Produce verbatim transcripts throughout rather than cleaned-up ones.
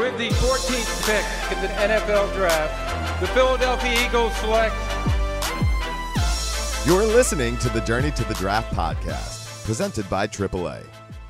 With the fourteenth pick in the N F L Draft, the Philadelphia Eagles select. You're listening to the Journey to the Draft podcast, presented by triple A.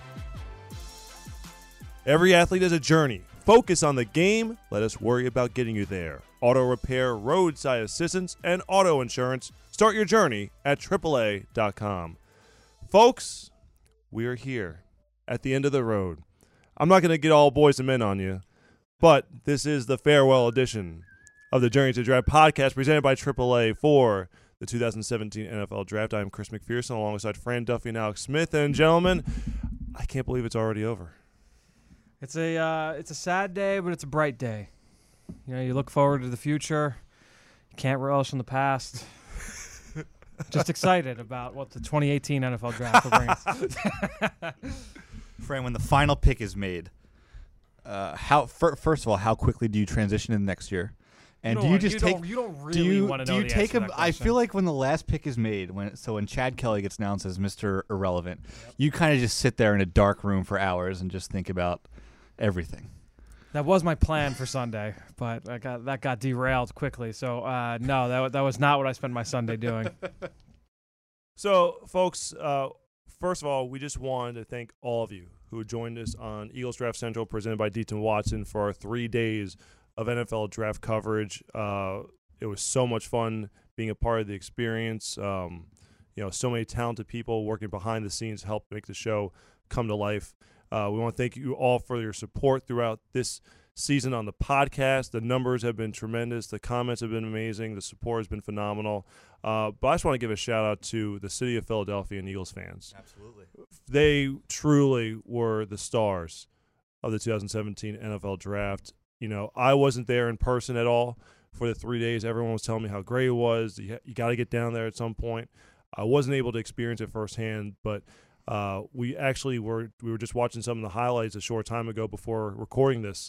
Every athlete has a journey. Focus on the game. Let us worry about getting you there. Auto repair, roadside assistance, and auto insurance. Start your journey at triple A dot com. Folks, we are here at the end of the road. I'm not going to get all boys and men on you, but this is the farewell edition of the Journey to the Draft podcast presented by triple A for the two thousand seventeen N F L Draft. I'm Chris McPherson alongside Fran Duffy and Alex Smith. And gentlemen, I can't believe it's already over. It's a uh, it's a sad day, but it's a bright day. You know, you look forward to the future. You can't relish in the past. Just excited about what the twenty eighteen N F L Draft will bring us. Fran, when the final pick is made, uh, how fir- first of all, how quickly do you transition in the next year? And you do you want, just you take? Don't, you don't really do you, want to do know you the take answer to him? that I question. feel like when the last pick is made, when so when Chad Kelly gets announced as Mister Irrelevant, yep. you kind of just sit there in a dark room for hours and just think about everything. That was my plan for Sunday, but I got that got derailed quickly. So uh, no, that that was not what I spent my Sunday doing. So, folks, uh, first of all, we just wanted to thank all of you who joined us on Eagles Draft Central, presented by Deaton Watson, for our three days of N F L draft coverage. Uh, it was so much fun being a part of the experience. Um, you know, so many talented people working behind the scenes to help make the show come to life. Uh, we want to thank you all for your support throughout this season on the podcast. The numbers have been tremendous. The comments have been amazing. The support has been phenomenal. Uh, but I just want to give a shout-out to the city of Philadelphia and Eagles fans. Absolutely. They truly were the stars of the two thousand seventeen N F L Draft. You know, I wasn't there in person at all for the three days. Everyone was telling me how great it was. You, you got to get down there at some point. I wasn't able to experience it firsthand, but uh, we actually were we were just watching some of the highlights a short time ago before recording this,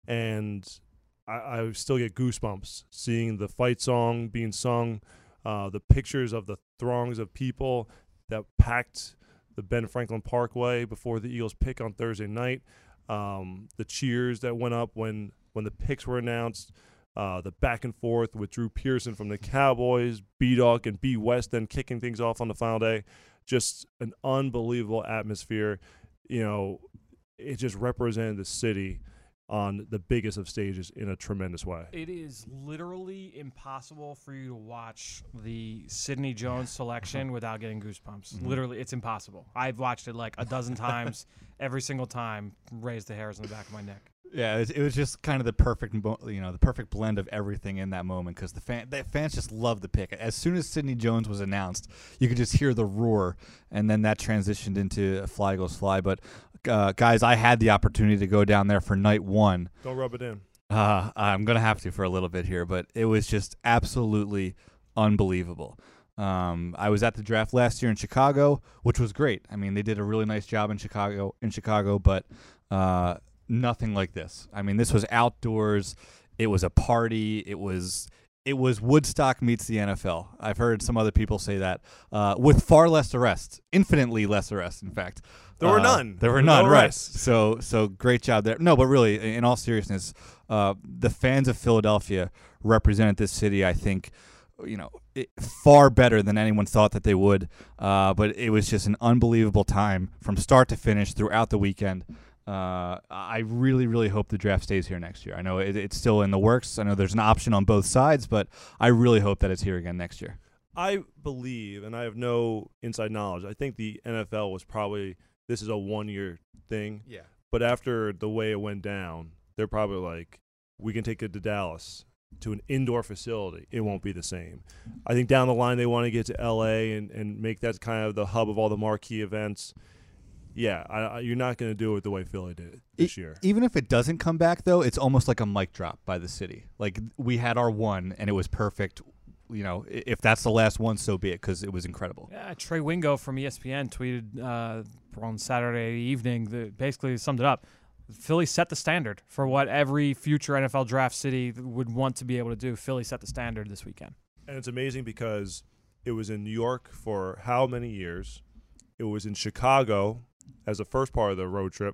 and I, I still get goosebumps seeing the fight song being sung, uh, the pictures of the throngs of people that packed the Ben Franklin Parkway before the Eagles pick on Thursday night, um, the cheers that went up when, when the picks were announced, uh, the back and forth with Drew Pearson from the Cowboys, B-Dog and B. West then kicking things off on the final day. Just an unbelievable atmosphere. You know, it just represented the city on the biggest of stages in a tremendous way. It is literally impossible for you to watch the Sidney Jones selection without getting goosebumps. Mm-hmm. Literally, it's impossible. I've watched it like a dozen times. Every single time, raised the hairs on the back of my neck. Yeah, it was, it was just kind of the perfect, you know, the perfect blend of everything in that moment because the fan, the fans just loved the pick. As soon as Sidney Jones was announced, you could just hear the roar, and then that transitioned into Fly Goes Fly. But uh, guys, I had the opportunity to go down there for night one. Don't rub it in. Uh, I'm gonna have to for a little bit here, but it was just absolutely unbelievable. Um, I was at the draft last year in Chicago, which was great. I mean, they did a really nice job in Chicago, in Chicago, but uh, nothing like this. I mean, this was outdoors. It was a party. It was it was Woodstock meets the N F L. I've heard some other people say that uh, with far less arrests, infinitely less arrests. In fact, there were uh, none. There were no none. Right. arrests. So so great job there. No, but really, in all seriousness, uh, the fans of Philadelphia represented this city, I think, you know, it, far better than anyone thought that they would. Uh, but it was just an unbelievable time from start to finish throughout the weekend. Uh, I really, really hope the draft stays here next year. I know it, it's still in the works. I know there's an option on both sides, but I really hope that it's here again next year. I believe, and I have no inside knowledge, I think the N F L was probably, this is a one-year thing. Yeah. But after the way it went down, they're probably like, we can take it to Dallas, to an indoor facility. It won't be the same. I think down the line they want to get to L A and, and make that kind of the hub of all the marquee events. Yeah, I, I, you're not going to do it the way Philly did it this it, year. Even if it doesn't come back, though, it's almost like a mic drop by the city. Like, we had our one, and it was perfect. You know, if that's the last one, so be it, because it was incredible. Yeah, Trey Wingo from E S P N tweeted uh, on Saturday evening that basically summed it up. Philly set the standard for what every future N F L draft city would want to be able to do. Philly set the standard this weekend. And it's amazing because it was in New York for how many years? It was in Chicago as the first part of the road trip,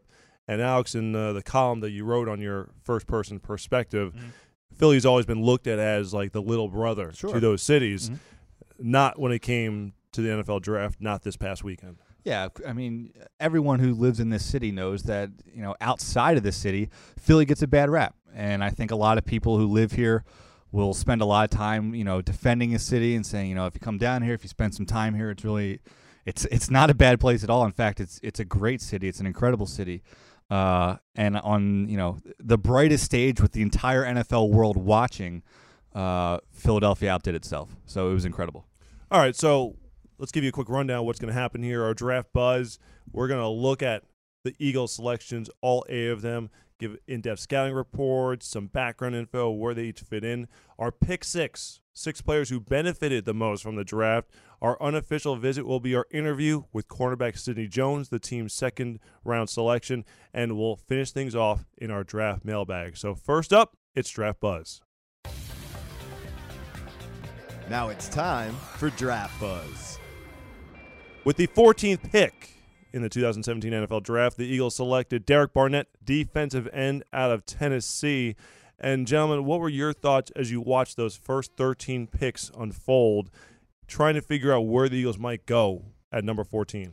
And Alex, in uh, the column that you wrote on your first-person perspective, Mhm. Philly's always been looked at as like the little brother Sure. to those cities. Mhm. Not when it came to the N F L draft, not this past weekend. Yeah, I mean, everyone who lives in this city knows that, you know, outside of this city, Philly gets a bad rap. And I think a lot of people who live here will spend a lot of time, you know, defending a city and saying, you know, if you come down here, if you spend some time here, it's really, it's it's not a bad place at all. In fact, it's it's a great city. It's an incredible city. Uh, and on, you know, the brightest stage with the entire N F L world watching, uh, Philadelphia outdid itself. So it was incredible. All right, so let's give you a quick rundown of what's going to happen here. Our draft buzz, we're going to look at the Eagles selections, all eight of them, give in-depth scouting reports, some background info, where they each fit in. Our pick six, six players who benefited the most from the draft. Our unofficial visit will be our interview with cornerback Sidney Jones, the team's second-round selection, and we'll finish things off in our draft mailbag. So first up, it's Draft Buzz. Now it's time for Draft Buzz. With the fourteenth pick in the two thousand seventeen N F L Draft, the Eagles selected Derek Barnett, defensive end out of Tennessee. And, gentlemen, what were your thoughts as you watched those first thirteen picks unfold, trying to figure out where the Eagles might go at number fourteen?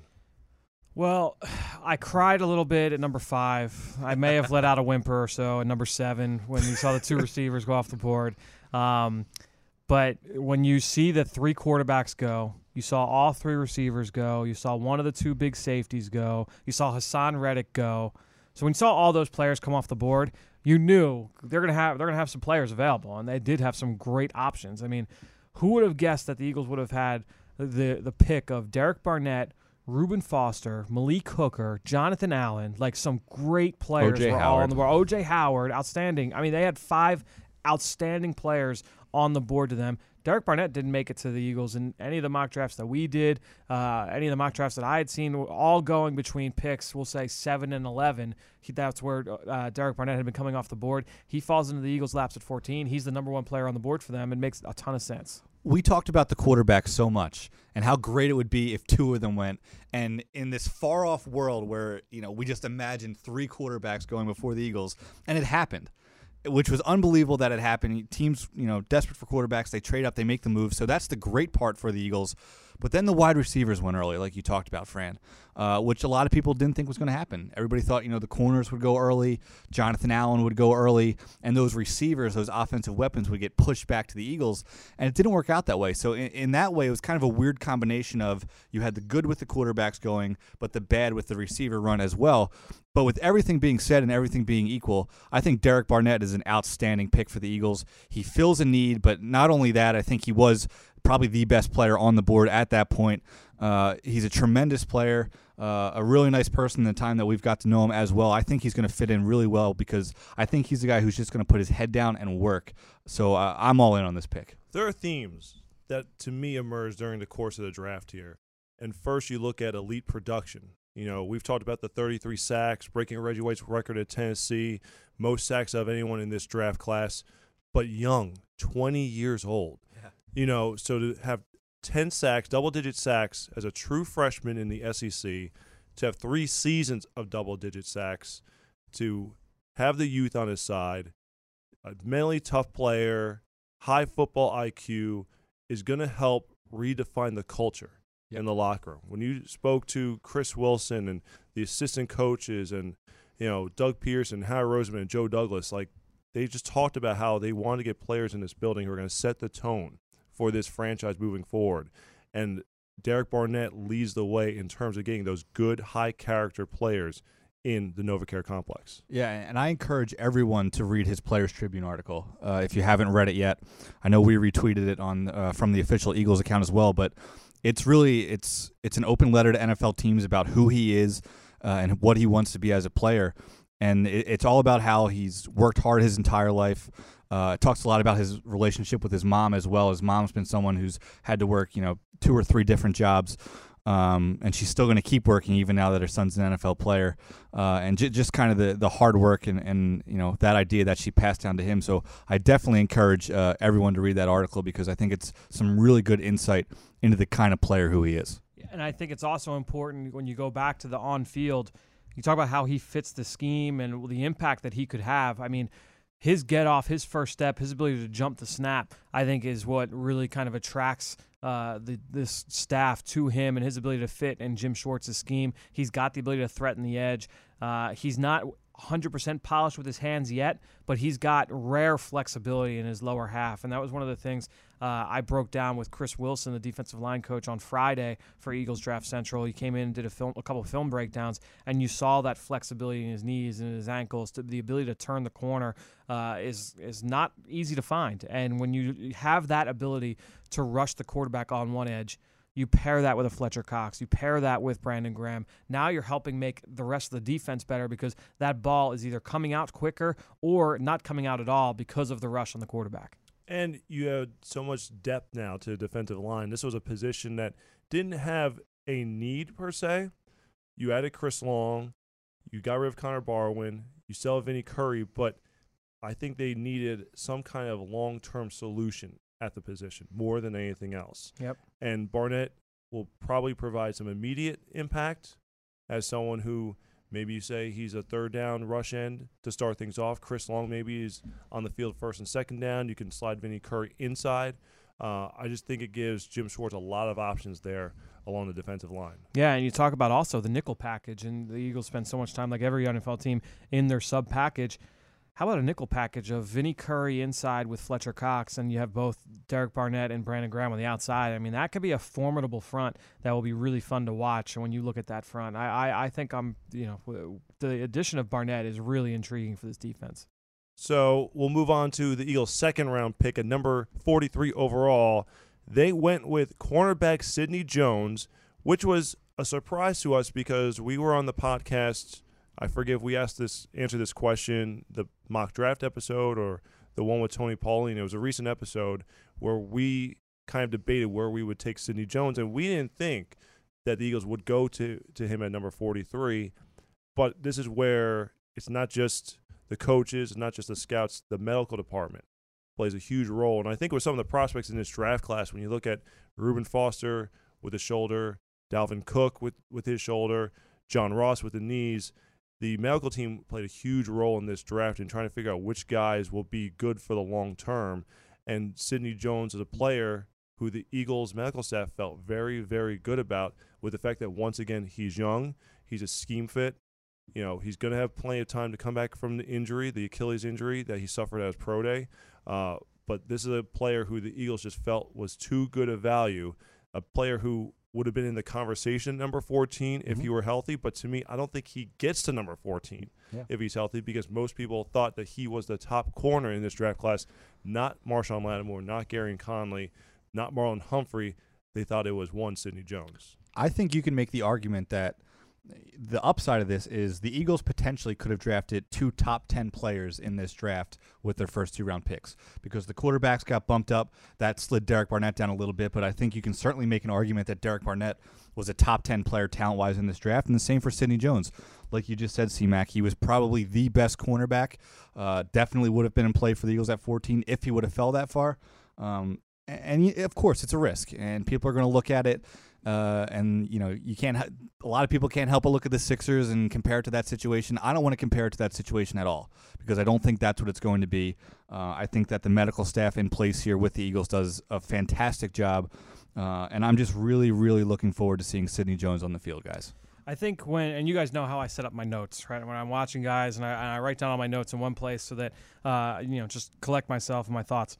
Well, I cried a little bit at number five. I may have let out a whimper or so at number seven when you saw the two receivers go off the board. Um, but when you see the three quarterbacks go, you saw all three receivers go, you saw one of the two big safeties go, you saw Hassan Reddick go. So when you saw all those players come off the board, you knew they're gonna have they're gonna have some players available, and they did have some great options. I mean, who would have guessed that the Eagles would have had the the pick of Derek Barnett, Reuben Foster, Malik Hooker, Jonathan Allen, like some great players O J were all Howard. on the board. O J Howard, outstanding. I mean, they had five outstanding players on the board to them. Derek Barnett didn't make it to the Eagles in any of the mock drafts that we did, uh, any of the mock drafts that I had seen, were all going between picks, we'll say seven and eleven. He, that's where uh, Derek Barnett had been coming off the board. He falls into the Eagles' laps at fourteen. He's the number one player on the board for them. It makes a ton of sense. We talked about the quarterbacks so much and how great it would be if two of them went. And in this far-off world where, you know, we just imagined three quarterbacks going before the Eagles, and it happened, which was unbelievable that it happened. Teams, you know, desperate for quarterbacks, they trade up, they make the move. So that's the great part for the Eagles. But then the wide receivers went early, like you talked about, Fran, uh, which a lot of people didn't think was going to happen. Everybody thought, you know, the corners would go early, Jonathan Allen would go early, and those receivers, those offensive weapons would get pushed back to the Eagles. And it didn't work out that way. So in, in that way, it was kind of a weird combination of you had the good with the quarterbacks going, but the bad with the receiver run as well. But with everything being said and everything being equal, I think Derek Barnett is an outstanding pick for the Eagles. He fills a need, but not only that, I think he was probably the best player on the board at that point. Uh, he's a tremendous player, uh, a really nice person in the time that we've got to know him as well. I think he's going to fit in really well because I think he's the guy who's just going to put his head down and work. So uh, I'm all in on this pick. There are themes that, to me, emerged during the course of the draft here. And first, you look at elite production. You know, we've talked about the thirty-three sacks, breaking Reggie White's record at Tennessee, most sacks of anyone in this draft class, but young, twenty years old. Yeah. You know, so to have ten sacks, double-digit sacks as a true freshman in the S E C, to have three seasons of double-digit sacks, to have the youth on his side, a mentally tough player, high football I Q, is going to help redefine the culture in the locker room. When you spoke to Chris Wilson and the assistant coaches and, you know, Doug Pearson, Harry Roseman, and Joe Douglas, like, they just talked about how they want to get players in this building who are going to set the tone for this franchise moving forward. And Derek Barnett leads the way in terms of getting those good, high-character players in the NovaCare complex. Yeah, and I encourage everyone to read his Players Tribune article uh, if you haven't read it yet. I know we retweeted it on uh, from the official Eagles account as well, but it's really it's it's an open letter to N F L teams about who he is uh, and what he wants to be as a player. And it, it's all about how he's worked hard his entire life. Uh, it talks a lot about his relationship with his mom as well. His mom's been someone who's had to work, you know, two or three different jobs. Um, and she's still going to keep working even now that her son's an N F L player. Uh, and j- just kind of the, the hard work and, and, you know, that idea that she passed down to him. So I definitely encourage uh, everyone to read that article because I think it's some really good insight into the kind of player who he is. And I think it's also important when you go back to the on-field, You talk about how he fits the scheme and the impact that he could have. I mean, his get off, his first step, his ability to jump the snap, I think is what really kind of attracts uh, the, this staff to him and his ability to fit in Jim Schwartz's scheme. He's got the ability to threaten the edge. Uh, he's not one hundred percent polished with his hands yet, but he's got rare flexibility in his lower half. And that was one of the things uh, I broke down with Chris Wilson, the defensive line coach, on Friday for Eagles Draft Central. He came in and did a, film, a couple of film breakdowns, and you saw that flexibility in his knees and his ankles. To the ability to turn the corner uh, is, is not easy to find. And when you have that ability to rush the quarterback on one edge, you pair that with a Fletcher Cox. You pair that with Brandon Graham. Now you're helping make the rest of the defense better because that ball is either coming out quicker or not coming out at all because of the rush on the quarterback. And you have so much depth now to the defensive line. This was a position that didn't have a need per se. You added Chris Long. You got rid of Connor Barwin. You still have Vinny Curry, but I think they needed some kind of long-term solution at the position more than anything else. Yep. And Barnett will probably provide some immediate impact as someone who maybe you say he's a third down rush end to start things off. Chris Long maybe is on the field first and second down. You can slide Vinny Curry inside. Uh, I just think it gives Jim Schwartz a lot of options there along the defensive line. Yeah, and you talk about also the nickel package, and the Eagles spend so much time, like every N F L team, in their sub package. How about a nickel package of Vinny Curry inside with Fletcher Cox, and you have both Derek Barnett and Brandon Graham on the outside? I mean, that could be a formidable front that will be really fun to watch. And when you look at that front, I, I, I think I'm, you know, the addition of Barnett is really intriguing for this defense. So we'll move on to the Eagles' second round pick at number forty-three overall. They went with cornerback Sidney Jones, which was a surprise to us because we were on the podcast. I forget if we asked this, answered this question, the mock draft episode or the one with Tony Pauline. It was a recent episode where we kind of debated where we would take Sidney Jones, and we didn't think that the Eagles would go to, to him at number forty-three. But this is where it's not just the coaches, it's not just the scouts, the medical department plays a huge role. And I think with some of the prospects in this draft class, when you look at Reuben Foster with the shoulder, Dalvin Cook with, with his shoulder, John Ross with the knees, the medical team played a huge role in this draft in trying to figure out which guys will be good for the long term. And Sidney Jones is a player who the Eagles medical staff felt very, very good about, with the fact that, once again, he's young, he's a scheme fit. You know, he's going to have plenty of time to come back from the injury, the Achilles injury that he suffered at his pro day. Uh, but this is a player who the Eagles just felt was too good a value, a player who would have been in the conversation number fourteen if mm-hmm. he were healthy. But to me, I don't think he gets to number fourteen yeah. if he's healthy, because most people thought that he was the top corner in this draft class, not Marshawn Lattimore, not Gary Conley, not Marlon Humphrey. They thought it was one Sidney Jones. I think you can make the argument that the upside of this is the Eagles potentially could have drafted two top ten players in this draft with their first two round picks, because the quarterbacks got bumped up. That slid Derek Barnett down a little bit, but I think you can certainly make an argument that Derek Barnett was a top ten player talent-wise in this draft, and the same for Sidney Jones. Like you just said, C-Mac, he was probably the best cornerback. Uh, definitely would have been in play for the Eagles at fourteen if he would have fell that far. Um, and, and of course, it's a risk, and people are going to look at it. Uh, and, you know, you can't, ha- a lot of people can't help but look at the Sixers and compare it to that situation. I don't want to compare it to that situation at all, because I don't think that's what it's going to be. Uh, I think that the medical staff in place here with the Eagles does a fantastic job. Uh, and I'm just really, really looking forward to seeing Sidney Jones on the field, guys. I think when, and you guys know how I set up my notes, right? When I'm watching guys and I, and I write down all my notes in one place so that, uh, you know, just collect myself and my thoughts.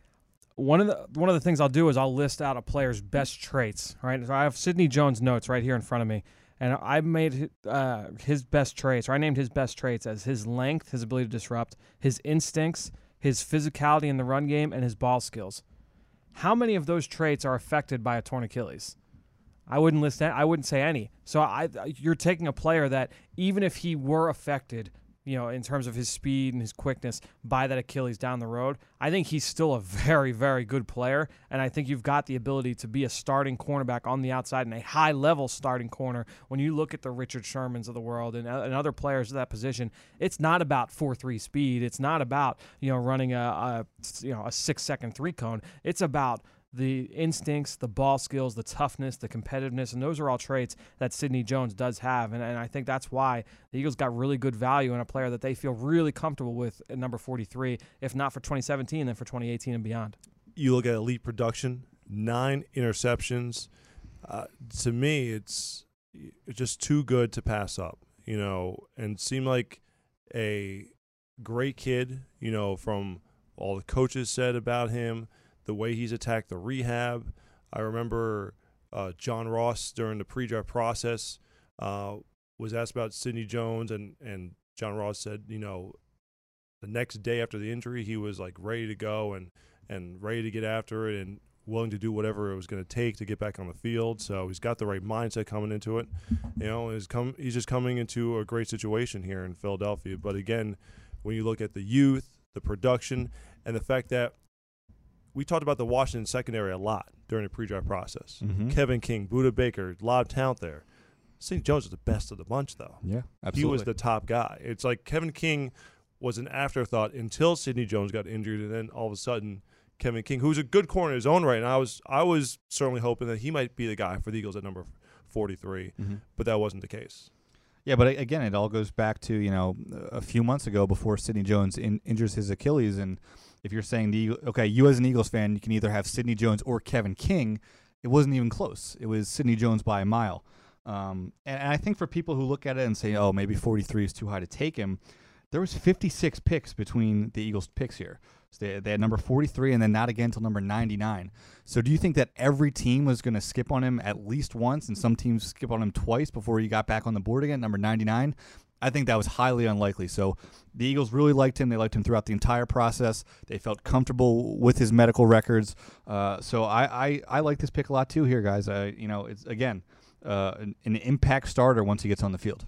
One of the one of the things I'll do is I'll list out a player's best traits, right? So I have Sidney Jones' notes right here in front of me, and I made uh, his best traits, or I named his best traits as his length, his ability to disrupt, his instincts, his physicality in the run game, and his ball skills. How many of those traits are affected by a torn Achilles? I wouldn't list that. I wouldn't say any. So I, you're taking a player that, even if he were affected, you know, in terms of his speed and his quickness by that Achilles down the road, I think he's still a very, very good player. And I think you've got the ability to be a starting cornerback on the outside and a high-level starting corner. When you look at the Richard Shermans of the world and, and other players of that position, it's not about four three speed. It's not about, you know, running a, a you know a six-second three-cone. It's about the instincts, the ball skills, the toughness, the competitiveness, and those are all traits that Sidney Jones does have. And, and I think that's why the Eagles got really good value in a player that they feel really comfortable with at number forty-three, if not for twenty seventeen, then for twenty eighteen and beyond. You look at elite production, nine interceptions. Uh, to me, it's, it's just too good to pass up, you know, and seemed like a great kid, you know, from all the coaches said about him, the way he's attacked the rehab. I remember uh, John Ross during the pre-draft process uh, was asked about Sidney Jones, and, and John Ross said, you know, the next day after the injury, he was like ready to go and, and ready to get after it and willing to do whatever it was going to take to get back on the field. So he's got the right mindset coming into it. You know, he's, come, he's just coming into a great situation here in Philadelphia. But again, when you look at the youth, the production, and the fact that we talked about the Washington secondary a lot during the pre-draft process. Mm-hmm. Kevin King, Budda Baker, a lot of talent there. Sidney Jones was the best of the bunch, though. Yeah, absolutely. He was the top guy. It's like Kevin King was an afterthought until Sidney Jones got injured, and then all of a sudden Kevin King, who's a good corner in his own right, and I was I was certainly hoping that he might be the guy for the Eagles at number forty-three, Mm-hmm. but that wasn't the case. Yeah, but again, it all goes back to, you know, a few months ago before Sidney Jones in, injures his Achilles. And if you're saying, the okay, you as an Eagles fan, you can either have Sidney Jones or Kevin King, it wasn't even close. It was Sidney Jones by a mile. Um, and, and I think for people who look at it and say, oh, maybe forty-three is too high to take him, there was fifty-six picks between the Eagles' picks here. So they, they had number forty-three and then not again until number ninety-nine. So do you think that every team was going to skip on him at least once and some teams skip on him twice before he got back on the board again, number ninety-nine? I think that was highly unlikely. So the Eagles really liked him. They liked him throughout the entire process. They felt comfortable with his medical records. Uh, so I, I, I like this pick a lot too here, guys. Uh, you know, it's, again, uh, an, an impact starter once he gets on the field.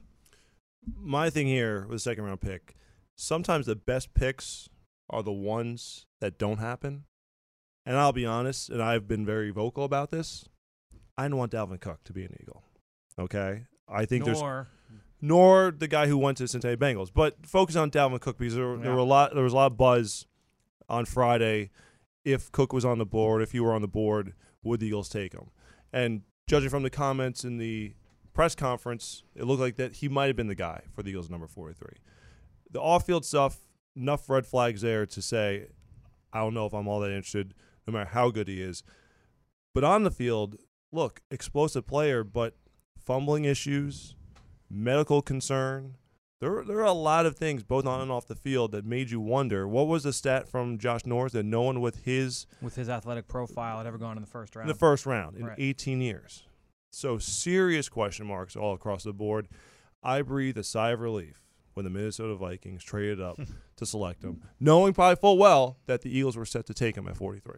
My thing here with the second round pick, sometimes the best picks are the ones that don't happen. And I'll be honest, and I've been very vocal about this, I didn't want Dalvin Cook to be an Eagle. Okay? I think there's Nor, nor the guy who went to the Cincinnati Bengals. But focus on Dalvin Cook because there, there Yeah. were a lot there was a lot of buzz on Friday. If Cook was on the board, if he were on the board, would the Eagles take him? And judging from the comments in the press conference, it looked like that he might have been the guy for the Eagles number forty-three. The off-field stuff, enough red flags there to say, I don't know if I'm all that interested, no matter how good he is. But on the field, look, explosive player, but fumbling issues, medical concern. There, there are a lot of things, both on and off the field, that made you wonder. What was the stat from Josh Norris that no one with his with his athletic profile, had ever gone in the first round. in the first round in Right. eighteen years? So serious question marks all across the board. I breathe a sigh of relief when the Minnesota Vikings traded up to select him, knowing probably full well that the Eagles were set to take him at forty-three.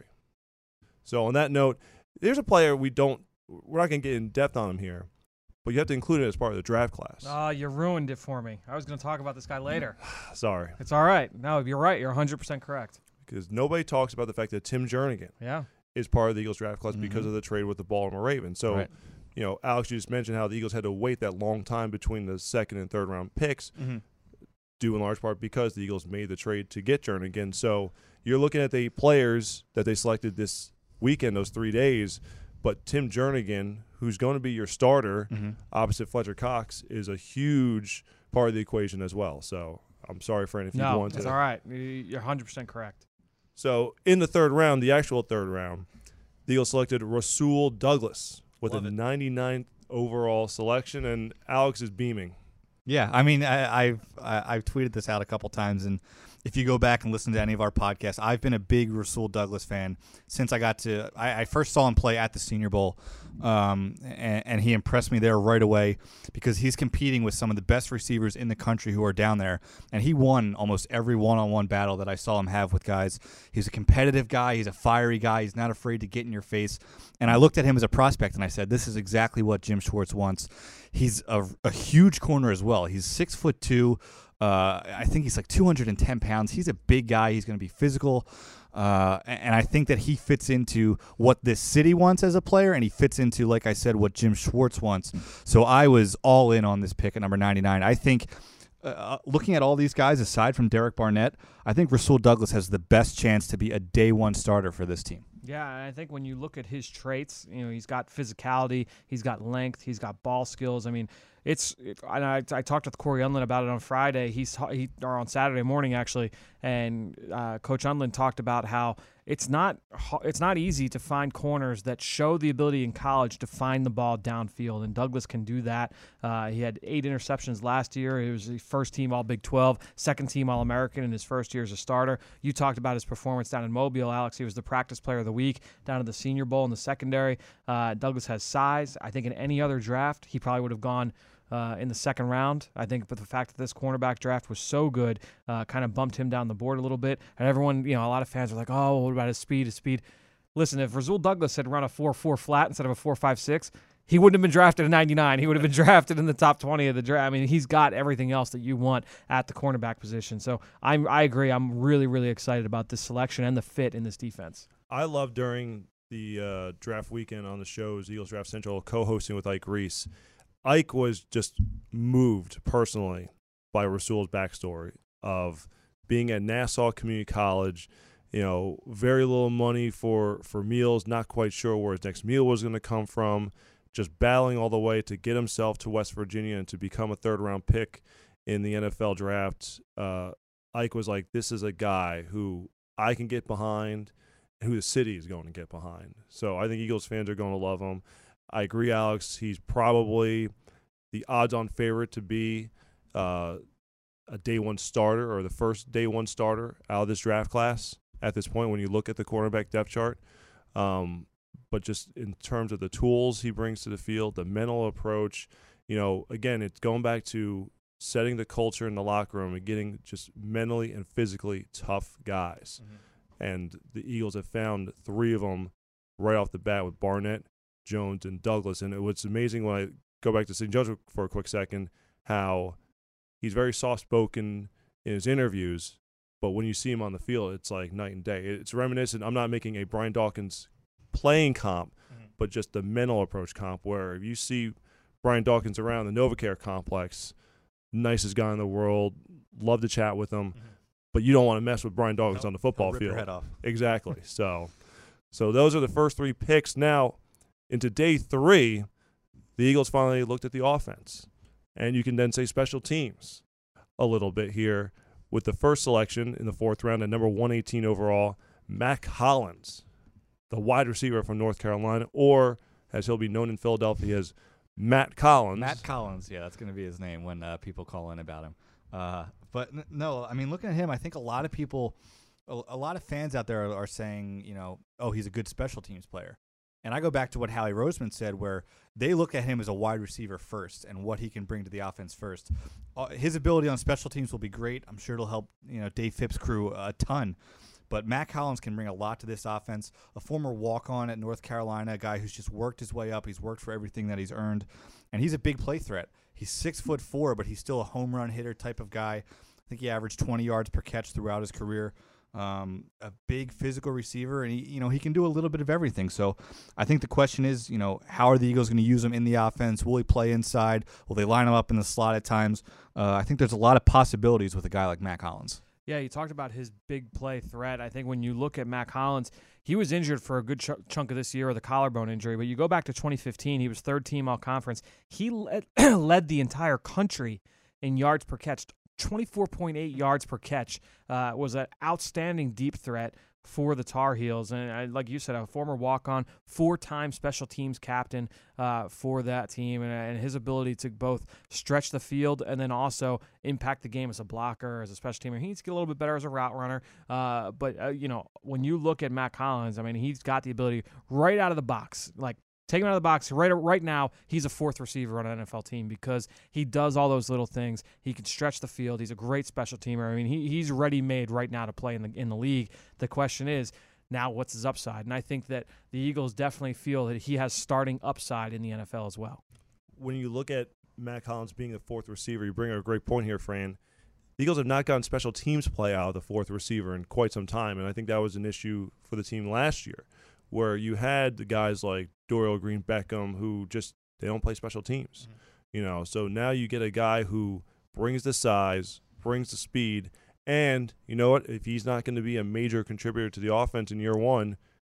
So on that note, there's a player we don't – we're not going to get in depth on him here, but you have to include it as part of the draft class. Oh, you ruined it for me. I was going to talk about this guy later. Sorry. It's all right. No, you're right. You're one hundred percent correct. Because nobody talks about the fact that Tim Jernigan Yeah. is part of the Eagles draft class Mhm. because of the trade with the Baltimore Ravens. So, Right. you know, Alex, you just mentioned how the Eagles had to wait that long time between the second and third round picks, Mm-hmm. due in large part because the Eagles made the trade to get Jernigan. So you're looking at the players that they selected this weekend, those three days, but Tim Jernigan, who's going to be your starter Mm-hmm. opposite Fletcher Cox, is a huge part of the equation as well. So I'm sorry for any if you No, want it's to. all right. You- You're one hundred percent correct. So in the third round, the actual third round, the Eagles selected Rasul Douglas with Love a it. ninety-ninth overall selection, and Alex is beaming. Yeah, I mean, I, I've I, I've tweeted this out a couple times, and if you go back and listen to any of our podcasts, I've been a big Rasul Douglas fan since I got to. I, I first saw him play at the Senior Bowl, um, and, and he impressed me there right away because he's competing with some of the best receivers in the country who are down there, and he won almost every one-on-one battle that I saw him have with guys. He's a competitive guy. He's a fiery guy. He's not afraid to get in your face. And I looked at him as a prospect, and I said, this is exactly what Jim Schwartz wants. He's a, a huge corner as well. He's six foot two. Uh, I think he's like two hundred ten pounds. He's a big guy. He's going to be physical. Uh, and, and I think that he fits into what this city wants as a player, and he fits into, like I said, what Jim Schwartz wants. So I was all in on this pick at number ninety-nine. I think uh, looking at all these guys, aside from Derek Barnett, I think Rasul Douglas has the best chance to be a day one starter for this team. Yeah, and I think when you look at his traits, you know, he's got physicality, he's got length, he's got ball skills. I mean, it's. It, and I, I talked with Corey Unlin about it on Friday. He's he or on Saturday morning actually, and uh, Coach Unlin talked about how it's not it's not easy to find corners that show the ability in college to find the ball downfield, and Douglas can do that. Uh, he had eight interceptions last year. He was the first team All Big twelve, second team All American in his first year as a starter. You talked about his performance down in Mobile, Alex. He was the practice player of the week down at the Senior Bowl in the secondary. Uh, Douglas has size. I think in any other draft, he probably would have gone Uh, in the second round. I think, but the fact that this cornerback draft was so good uh, kind of bumped him down the board a little bit. And everyone, you know, a lot of fans were like, oh, what about his speed, his speed? Listen, if Rasul Douglas had run a four four flat instead of a four five six, he wouldn't have been drafted at ninety-nine. He would have been drafted in the top twenty of the draft. I mean, he's got everything else that you want at the cornerback position. So I'm, I agree. I'm really, really excited about this selection and the fit in this defense. I love during the uh, draft weekend on the shows, Eagles Draft Central, co-hosting with Ike Reese. Ike was just moved personally by Rasul's backstory of being at Nassau Community College, you know, very little money for, for meals, not quite sure where his next meal was going to come from, just battling all the way to get himself to West Virginia and to become a third-round pick in the N F L draft. Uh, Ike was like, this is a guy who I can get behind and who the city is going to get behind. So I think Eagles fans are going to love him. I agree, Alex. He's probably the odds-on favorite to be uh, a day one starter or the first day one starter out of this draft class at this point when you look at the cornerback depth chart. Um, but just in terms of the tools he brings to the field, the mental approach, you know, again, it's going back to setting the culture in the locker room and getting just mentally and physically tough guys. Mm-hmm. And the Eagles have found three of them right off the bat with Barnett, Jones, and Douglas. And it was amazing when I go back to Saint Jones for a quick second, how he's very soft-spoken in his interviews, but when you see him on the field, it's like night and day. It's reminiscent. I'm not making a Brian Dawkins playing comp, mm-hmm. but just the mental approach comp, where if you see Brian Dawkins around the NovaCare complex, nicest guy in the world, love to chat with him, mm-hmm. but you don't want to mess with Brian Dawkins nope. on the football rip field. Your head off. Exactly. so, so those are the first three picks. Now, into day three, the Eagles finally looked at the offense. And you can then say special teams a little bit here with the first selection in the fourth round at number one eighteen overall, Mack Hollins, the wide receiver from North Carolina, or as he'll be known in Philadelphia as Matt Collins. Matt Collins, yeah, that's going to be his name when uh, people call in about him. Uh, but n- no, I mean, looking at him, I think a lot of people, a, a lot of fans out there are, are saying, you know, oh, he's a good special teams player. And I go back to what Howie Roseman said, where they look at him as a wide receiver first and what he can bring to the offense first. Uh, his ability on special teams will be great. I'm sure it'll help, you know, Dave Phipps' crew a ton. But Mack Hollins can bring a lot to this offense. A former walk-on at North Carolina, a guy who's just worked his way up. He's worked for everything that he's earned, and he's a big play threat. He's six foot four, but he's still a home run hitter type of guy. I think he averaged twenty yards per catch throughout his career. Um, a big physical receiver, and he, you know, he can do a little bit of everything. So I think the question is, you know, how are the Eagles going to use him in the offense? Will he play inside? Will they line him up in the slot at times? Uh, I think there's a lot of possibilities with a guy like Mack Hollins. Yeah, you talked about his big play threat. I think when you look at Mack Hollins, he was injured for a good ch- chunk of this year with a collarbone injury, but you go back to twenty fifteen, he was third team all-conference. He led, led the entire country in yards per catch. twenty-four point eight yards per catch uh, was an outstanding deep threat for the Tar Heels. And uh, like you said, a former walk-on, four-time special teams captain uh, for that team. And, and his ability to both stretch the field and then also impact the game as a blocker, as a special teamer. He needs to get a little bit better as a route runner. Uh, but, uh, you know, when you look at Mack Hollins, I mean, he's got the ability right out of the box, like, take him out of the box. Right right now, he's a fourth receiver on an N F L team because he does all those little things. He can stretch the field. He's a great special teamer. I mean, he he's ready-made right now to play in the in the league. The question is, now what's his upside? And I think that the Eagles definitely feel that he has starting upside in the N F L as well. When you look at Mack Hollins being the fourth receiver, you bring up a great point here, Fran. The Eagles have not gotten special teams play out of the fourth receiver in quite some time, and I think that was an issue for the team last year, where you had the guys like Dorial Green Beckham who just they don't play special teams. Mm-hmm. You know, so now you get a guy who brings the size, brings the speed, and you know what? If he's not going to be a major contributor to the offense in year one,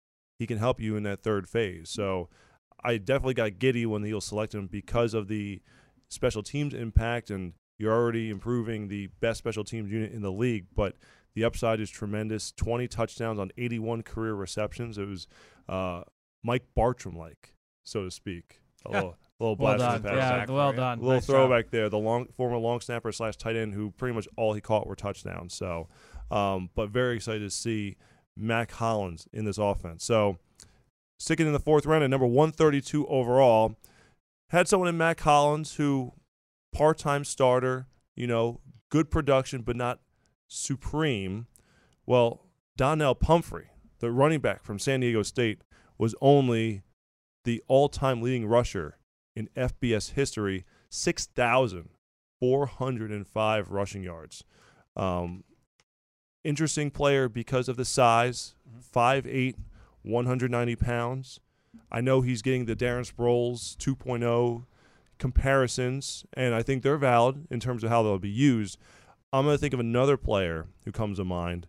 he can help you in that third phase. So I definitely got giddy when the Eagles selected him because of the special teams impact, and you're already improving the best special teams unit in the league, but the upside is tremendous. twenty touchdowns on eighty-one career receptions. It was uh, Mike Bartram-like, so to speak. A little, a little Well blast done. from the past. Yeah, Exactly. well done. A little Nice job. throwback there. The long former long snapper slash tight end who pretty much all he caught were touchdowns. So, um, but very excited to see Mac Hollins in this offense. So, sticking in the fourth round at number one thirty-two overall, had someone in Mac Hollins who part-time starter, you know, good production but not supreme. Well, Donnell Pumphrey, the running back from San Diego State, was only the all-time leading rusher in F B S history, six thousand four hundred five rushing yards. Um, interesting player because of the size, five eight, one hundred ninety pounds. I know he's getting the Darren Sproles two point oh comparisons, and I think they're valid in terms of how they'll be used. I'm going to think of another player who comes to mind.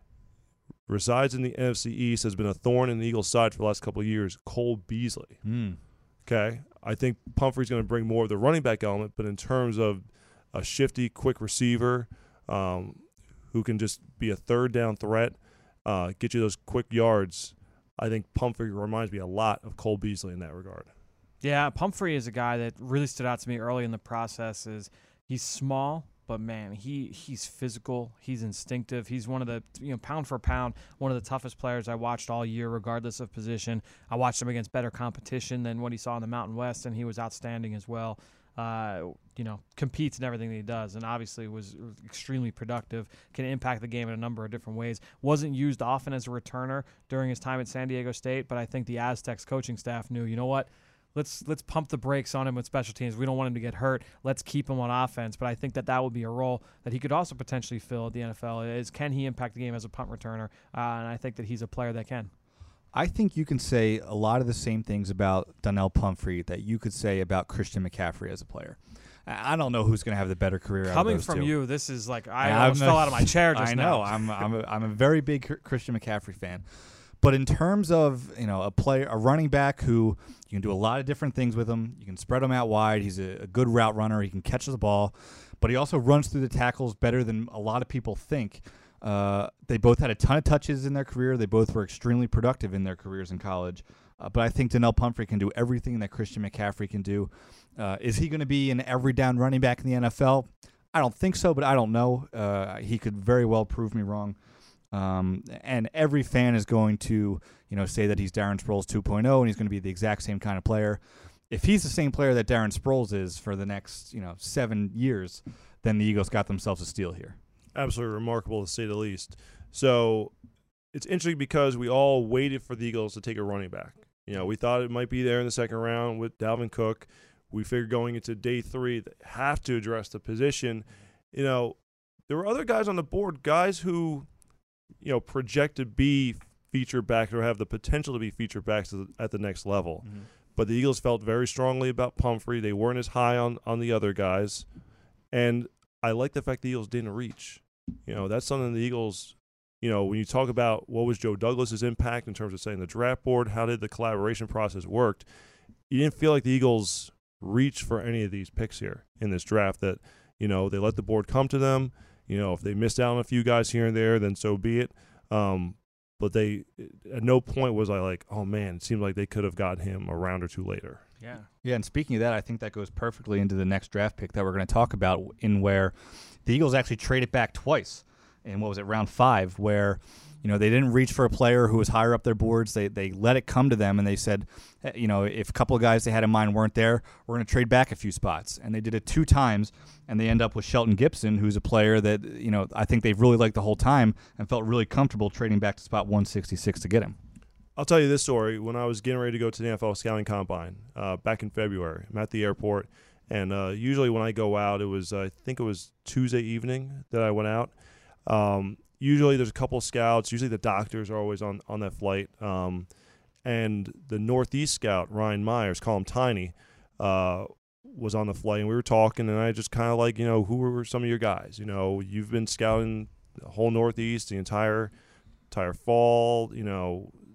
Resides in the N F C East, has been a thorn in the Eagles' side for the last couple of years, Cole Beasley. Mm. Okay, I think Pumphrey's going to bring more of the running back element, but in terms of a shifty, quick receiver um, who can just be a third down threat, uh, get you those quick yards, I think Pumphrey reminds me a lot of Cole Beasley in that regard. Yeah, Pumphrey is a guy that really stood out to me early in the process. Is he's small, but man, he he's physical. He's instinctive. He's one of the, you know, pound for pound, one of the toughest players I watched all year, regardless of position. I watched him against better competition than what he saw in the Mountain West, and he was outstanding as well. Uh, you know, competes in everything that he does, and obviously was extremely productive, can impact the game in a number of different ways. Wasn't used often as a returner during his time at San Diego State, but I think the Aztecs coaching staff knew, you know what, let's let's pump the brakes on him with special teams. We don't want him to get hurt. Let's keep him on offense. But I think that that would be a role that he could also potentially fill at the N F L. Is can he impact the game as a punt returner? Uh, and I think that he's a player that can. I think you can say a lot of the same things about Donnell Pumphrey that you could say about Christian McCaffrey as a player. I I don't know who's going to have the better career. Coming out of those from two. you, this is like I I'm almost a- fell out of my chair just I now. know. I'm I'm a, I'm a very big Chr- Christian McCaffrey fan. But in terms of, you know, a player, a running back who you can do a lot of different things with him. You can spread him out wide. He's a, a good route runner. He can catch the ball, but he also runs through the tackles better than a lot of people think. Uh, they both had a ton of touches in their career. They both were extremely productive in their careers in college. Uh, but I think Donnell Pumphrey can do everything that Christian McCaffrey can do. Uh, is he going to be an every down running back in the N F L? I don't think so, but I don't know. Uh, he could very well prove me wrong. Um, and every fan is going to, you know, say that he's Darren Sproles two point oh and he's going to be the exact same kind of player. If he's the same player that Darren Sproles is for the next, you know, seven years, then the Eagles got themselves a steal here. Absolutely remarkable, to say the least. So it's interesting because we all waited for the Eagles to take a running back. You know, we thought it might be there in the second round with Dalvin Cook. We figured going into day three they have to address the position. You know, there were other guys on the board, guys who, you know, project to be feature back or have the potential to be feature backs at the next level. Mm-hmm. But the Eagles felt very strongly about Pumphrey. They weren't as high on, on the other guys. And I like the fact the Eagles didn't reach. You know, that's something the Eagles, you know, when you talk about what was Joe Douglas's impact in terms of setting the draft board, how did the collaboration process work, you didn't feel like the Eagles reached for any of these picks here in this draft, that, you know, they let the board come to them. You know, if they missed out on a few guys here and there, then so be it. Um, but they, at no point was I like, oh, man, it seemed like they could have got him a round or two later. Yeah. Yeah, and speaking of that, I think that goes perfectly into the next draft pick that we're going to talk about, in where the Eagles actually traded back twice in, what was it, round five, where, you know, they didn't reach for a player who was higher up their boards. They they let it come to them, and they said, hey, you know, if a couple of guys they had in mind weren't there, we're going to trade back a few spots. And they did it two times, and they end up with Shelton Gibson, who's a player that, you know, I think they've really liked the whole time and felt really comfortable trading back to spot one sixty-six to get him. I'll tell you this story. When I was getting ready to go to the N F L Scouting Combine uh, back in February, I'm at the airport, and uh, usually when I go out, it was, I think it was Tuesday evening that I went out. Um, usually there's a couple of scouts. Usually the doctors are always on, on that flight. Um, and the Northeast scout, Ryan Myers, call him Tiny, uh, was on the flight, and we were talking, and I just kind of like, you know, who were some of your guys? You know, you've been scouting the whole Northeast, the entire entire fall, you know,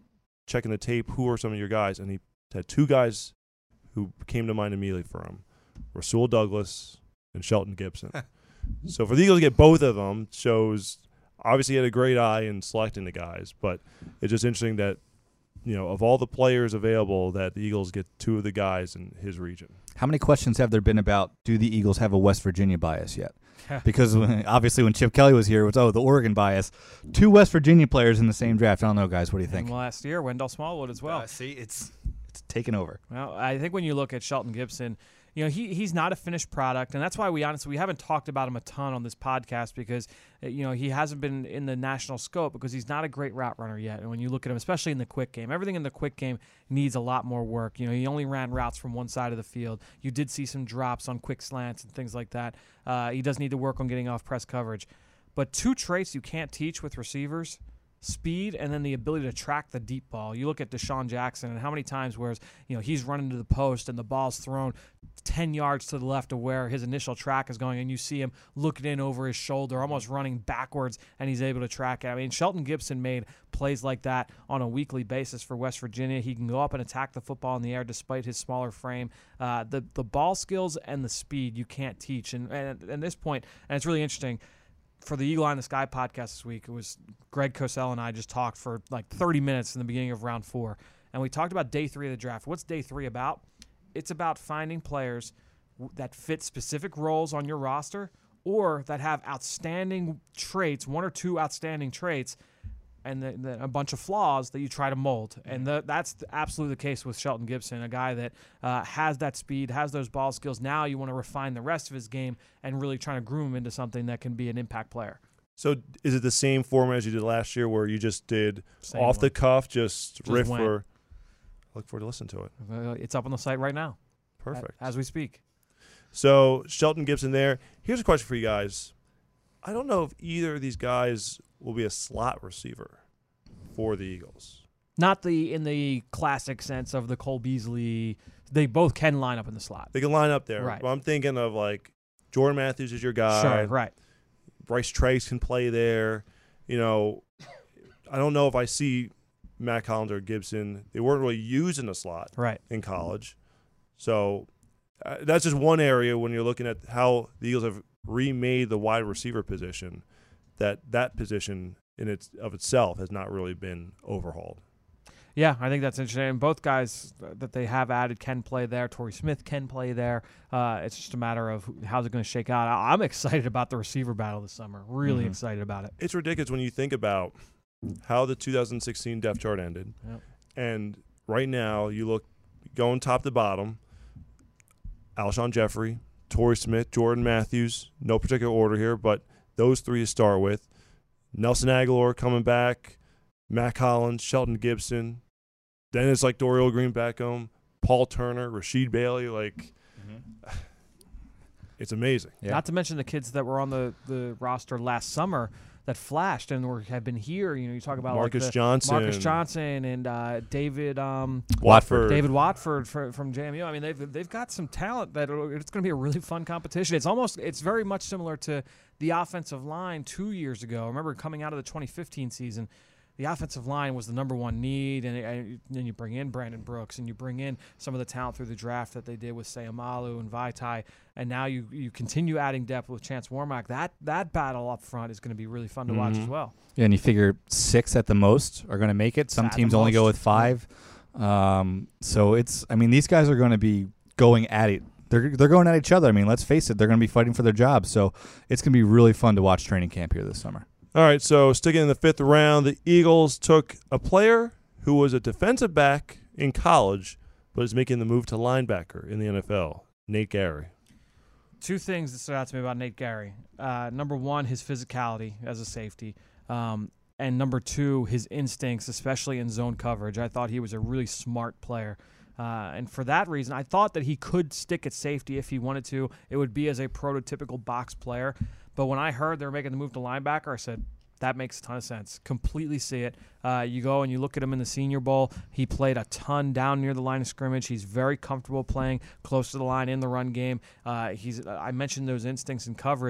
checking the tape, who are some of your guys? And he had two guys who came to mind immediately for him, Rasul Douglas and Shelton Gibson. So for the Eagles to get both of them shows obviously he had a great eye in selecting the guys, but it's just interesting that, you know, of all the players available, that the Eagles get two of the guys in his region. How many questions have there been about do the Eagles have a West Virginia bias yet? Because obviously when Chip Kelly was here, it was, oh, the Oregon bias. Two West Virginia players in the same draft. I don't know, guys. What do you think? And last year, Wendell Smallwood as well. Uh, see, it's it's taken over. Well, I think when you look at Shelton Gibson, you know, he he's not a finished product, and that's why we honestly we haven't talked about him a ton on this podcast because, you know, he hasn't been in the national scope because he's not a great route runner yet. And when you look at him, especially in the quick game, everything in the quick game needs a lot more work. You know, he only ran routes from one side of the field. You did see some drops on quick slants and things like that. Uh, he does need to work on getting off press coverage. But two traits you can't teach with receivers: speed, and then the ability to track the deep ball. You look at Deshaun Jackson and how many times whereas, you know, he's running to the post and the ball's thrown ten yards to the left of where his initial track is going, and you see him looking in over his shoulder, almost running backwards, and he's able to track it. I mean, Shelton Gibson made plays like that on a weekly basis for West Virginia. He can go up and attack the football in the air despite his smaller frame. Uh, the, the ball skills and the speed you can't teach. And, and at this point, and it's really interesting, for the Eagle Eye in the Sky podcast this week, it was Greg Cosell and I just talked for like thirty minutes in the beginning of round four. And we talked about day three of the draft. What's day three about? It's about finding players that fit specific roles on your roster or that have outstanding traits, one or two outstanding traits, and the, the, a bunch of flaws that you try to mold. And the, that's absolutely the case with Shelton Gibson, a guy that uh, has that speed, has those ball skills. Now you want to refine the rest of his game and really trying to groom him into something that can be an impact player. So is it the same format as you did last year where you just did Same off one. the cuff, just, Just riff went. for – look forward to listen to it. Uh, it's up on the site right now. Perfect. As we speak. So Shelton Gibson there. Here's a question for you guys. I don't know if either of these guys will be a slot receiver for the Eagles. Not the in the classic sense of the Cole Beasley. They both can line up in the slot. They can line up there. Right. But I'm thinking of like Jordan Matthews is your guy. Sure, right. Bryce Trace can play there. You know, I don't know if I see Matt Collins or Gibson. They weren't really used in the slot Right. in college. So uh, that's just one area when you're looking at how the Eagles have remade the wide receiver position, that that position in its of itself has not really been overhauled. Yeah, I think that's interesting. Both guys that they have added can play there. Torrey Smith can play there. Uh, it's just a matter of how's it going to shake out. I- I'm excited about the receiver battle this summer. Really Mm-hmm. excited about it. It's ridiculous when you think about how the two thousand sixteen depth chart ended. Yep. And right now you look going top to bottom, Alshon Jeffrey, Torrey Smith, Jordan Matthews, no particular order here, but those three to start with. Nelson Aguilar coming back, Matt Collins, Shelton Gibson. Then it's like Dorial Green Beckham, Paul Turner, Rasheed Bailey. Like, it's amazing. Yeah. Not to mention the kids that were on the, the roster last summer that flashed and were have been here. You know, you talk about Marcus like the, Johnson. Marcus Johnson, and uh, David um, Watford. David Watford for, from J M U. I mean, they've they've got some talent that it's going to be a really fun competition. It's almost it's very much similar to the offensive line two years ago. I remember coming out of the twenty fifteen season. The offensive line was the number one need, and, and then you bring in Brandon Brooks, and you bring in some of the talent through the draft that they did with Sayamalu and Vaitai, and now you you continue adding depth with Chance Warmack. That that battle up front is going to be really fun to watch as well. Yeah, and you figure six at the most are going to make it. Some At the teams only go most. with five. Um, so it's, I mean, these guys are going to be going at it. They're they're going at each other. I mean, let's face it, they're going to be fighting for their jobs. So it's going to be really fun to watch training camp here this summer. All right, so sticking in the fifth round, the Eagles took a player who was a defensive back in college, but is making the move to linebacker in the N F L, Nate Gary. Two things that stood out to me about Nate Gary. Uh, number one, his physicality as a safety. Um, and number two, his instincts, especially in zone coverage. I thought he was a really smart player. Uh, and for that reason, I thought that he could stick at safety if he wanted to. It would be as a prototypical box player. But when I heard they were making the move to linebacker, I said, that makes a ton of sense. Completely see it. Uh, you go and you look at him in the Senior Bowl. He played a ton down near the line of scrimmage. He's very comfortable playing close to the line in the run game. Uh, he's. I mentioned those instincts in coverage.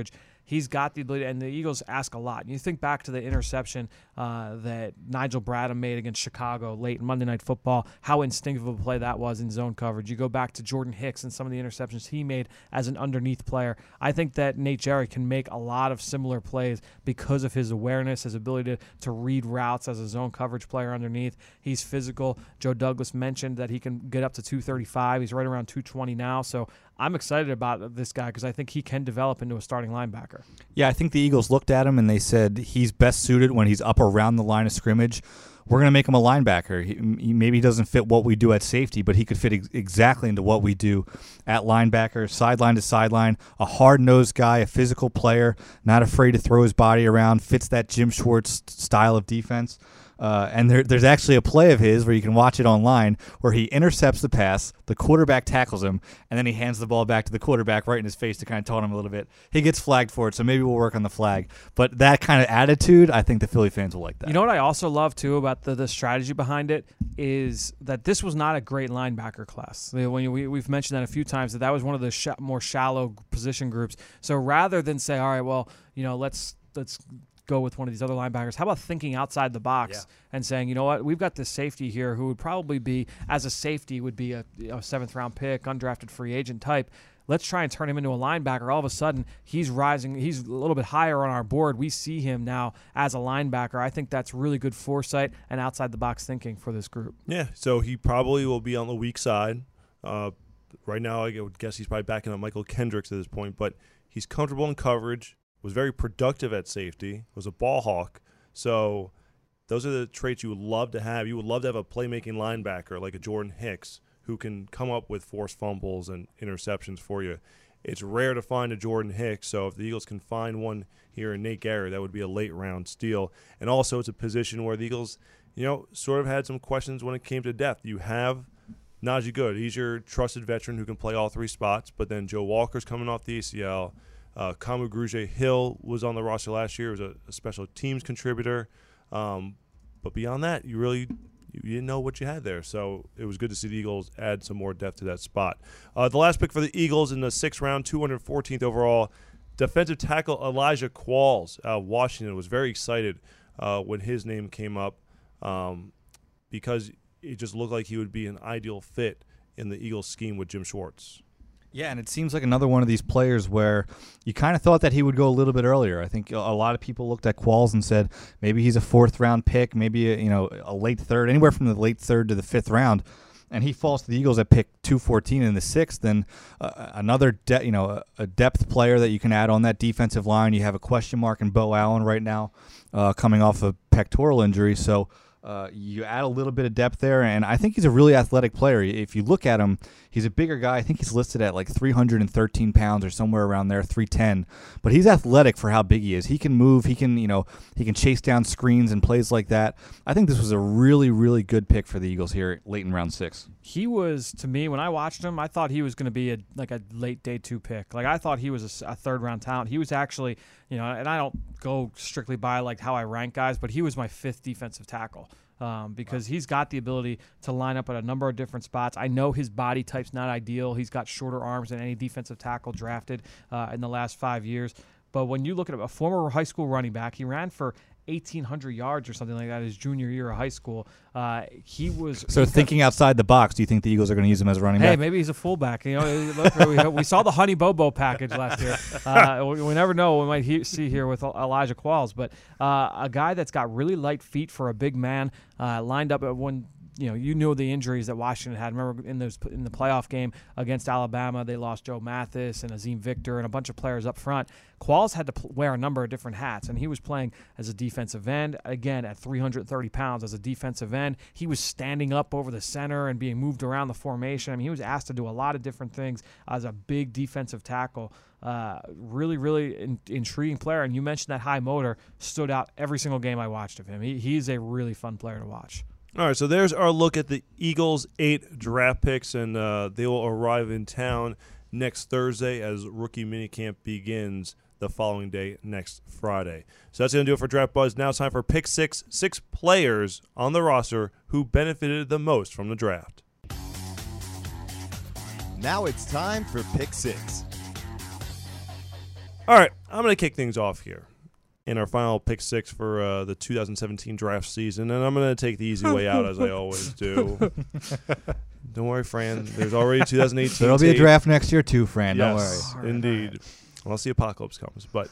He's got the ability, and the Eagles ask a lot. You think back to the interception uh, that Nigel Bradham made against Chicago late in Monday Night Football, how instinctive of a play that was in zone coverage. You go back to Jordan Hicks and some of the interceptions he made as an underneath player. I think that Nate Gerry can make a lot of similar plays because of his awareness, his ability to, to read routes as a zone coverage player underneath. He's physical. Joe Douglas mentioned that he can get up to two thirty-five. He's right around two twenty now. So I'm excited about this guy because I think he can develop into a starting linebacker. Yeah, I think the Eagles looked at him and they said he's best suited when he's up around the line of scrimmage. We're going to make him a linebacker. He, he, maybe he doesn't fit what we do at safety, but he could fit ex- exactly into what we do at linebacker, sideline to sideline, a hard-nosed guy, a physical player, not afraid to throw his body around, fits that Jim Schwartz style of defense. Uh, and there, there's actually a play of his where you can watch it online where he intercepts the pass, the quarterback tackles him, and then he hands the ball back to the quarterback right in his face to kind of taunt him a little bit. He gets flagged for it, so maybe we'll work on the flag. But that kind of attitude, I think the Philly fans will like that. You know what I also love, too, about the, the strategy behind it is that this was not a great linebacker class. When you, we, we've mentioned that a few times, that that was one of the sh- more shallow position groups. So rather than say, all right, well, you know, let's let's – go with one of these other linebackers. How about thinking outside the box yeah. and saying, you know what, we've got this safety here who would probably be, as a safety, would be a, a seventh round pick, undrafted free agent type. Let's try and turn him into a linebacker. All of a sudden, he's rising. He's a little bit higher on our board. We see him now as a linebacker. I think that's really good foresight and outside the box thinking for this group. Yeah, so he probably will be on the weak side. Uh, right now, I would guess he's probably backing up Michael Kendricks at this point, but he's comfortable in coverage. Was very productive at safety, was a ball hawk. So those are the traits you would love to have. You would love to have a playmaking linebacker like a Jordan Hicks who can come up with forced fumbles and interceptions for you. It's rare to find a Jordan Hicks, so if the Eagles can find one here in Nate Gerry, that would be a late-round steal. And also it's a position where the Eagles, you know, sort of had some questions when it came to depth. You have Najee Good. He's your trusted veteran who can play all three spots, but then Joe Walker's coming off the A C L. Uh, Kamu Grugier-Hill was on the roster last year. He was a, a special teams contributor. Um, but beyond that, you really you, you didn't know what you had there. So it was good to see the Eagles add some more depth to that spot. Uh, the last pick for the Eagles in the sixth round, two hundred fourteenth overall, defensive tackle Elijah Qualls out of Washington. Was very excited uh, when his name came up um, because it just looked like he would be an ideal fit in the Eagles scheme with Jim Schwartz. Yeah, and it seems like another one of these players where you kind of thought that he would go a little bit earlier. I think a lot of people looked at Qualls and said maybe he's a fourth-round pick, maybe a, you know a late third, anywhere from the late third to the fifth round, and he falls to the Eagles at pick two fourteen in the sixth. Then uh, another de- you know a, a depth player that you can add on that defensive line. You have a question mark in Bo Allen right now, uh, coming off a pectoral injury, so. Uh, you add a little bit of depth there, and I think he's a really athletic player. If you look at him, he's a bigger guy. I think he's listed at like three hundred thirteen pounds or somewhere around there, three ten. But he's athletic for how big he is. He can move. He can, you know, he can chase down screens and plays like that. I think this was a really, really good pick for the Eagles here late in round six. He was, to me, when I watched him, I thought he was going to be a like a late day two pick. Like I thought he was a, a third round talent. He was actually, you know, and I don't go strictly by like how I rank guys, but he was my fifth defensive tackle. Um, because he's got the ability to line up at a number of different spots. I know his body type's not ideal. He's got shorter arms than any defensive tackle drafted uh, in the last five years. But when you look at a former high school running back, he ran for eighteen hundred yards or something like that his junior year of high school. Uh, he was so thinking outside the box. Do you think the Eagles are going to use him as a running hey, back? Hey, maybe he's a fullback. You know, look, we, we saw the Honey Bobo package last year. Uh, we, we never know what we might he, see here with Elijah Qualls, but uh, a guy that's got really light feet for a big man, uh, lined up at one. You know, you knew the injuries that Washington had. Remember in those in the playoff game against Alabama, they lost Joe Mathis and Azim Victor and a bunch of players up front. Qualls had to pl- wear a number of different hats, and he was playing as a defensive end, again, at three hundred thirty pounds as a defensive end. He was standing up over the center and being moved around the formation. I mean, he was asked to do a lot of different things as a big defensive tackle. Uh, really, really in- intriguing player, and you mentioned that high motor stood out every single game I watched of him. He, he's a really fun player to watch. All right, so there's our look at the Eagles' eight draft picks, and uh, they will arrive in town next Thursday as rookie minicamp begins the following day, next Friday. So that's going to do it for Draft Buzz. Now it's time for Pick Six, six players on the roster who benefited the most from the draft. Now it's time for Pick Six. All right, I'm going to kick things off here in our final pick six for uh, the two thousand seventeen draft season, and I'm going to take the easy way out, as I always do. Don't worry, Fran. There's already two thousand eighteen. There'll be a draft next year too, Fran. Yes, Don't worry. indeed. Unless the apocalypse comes. But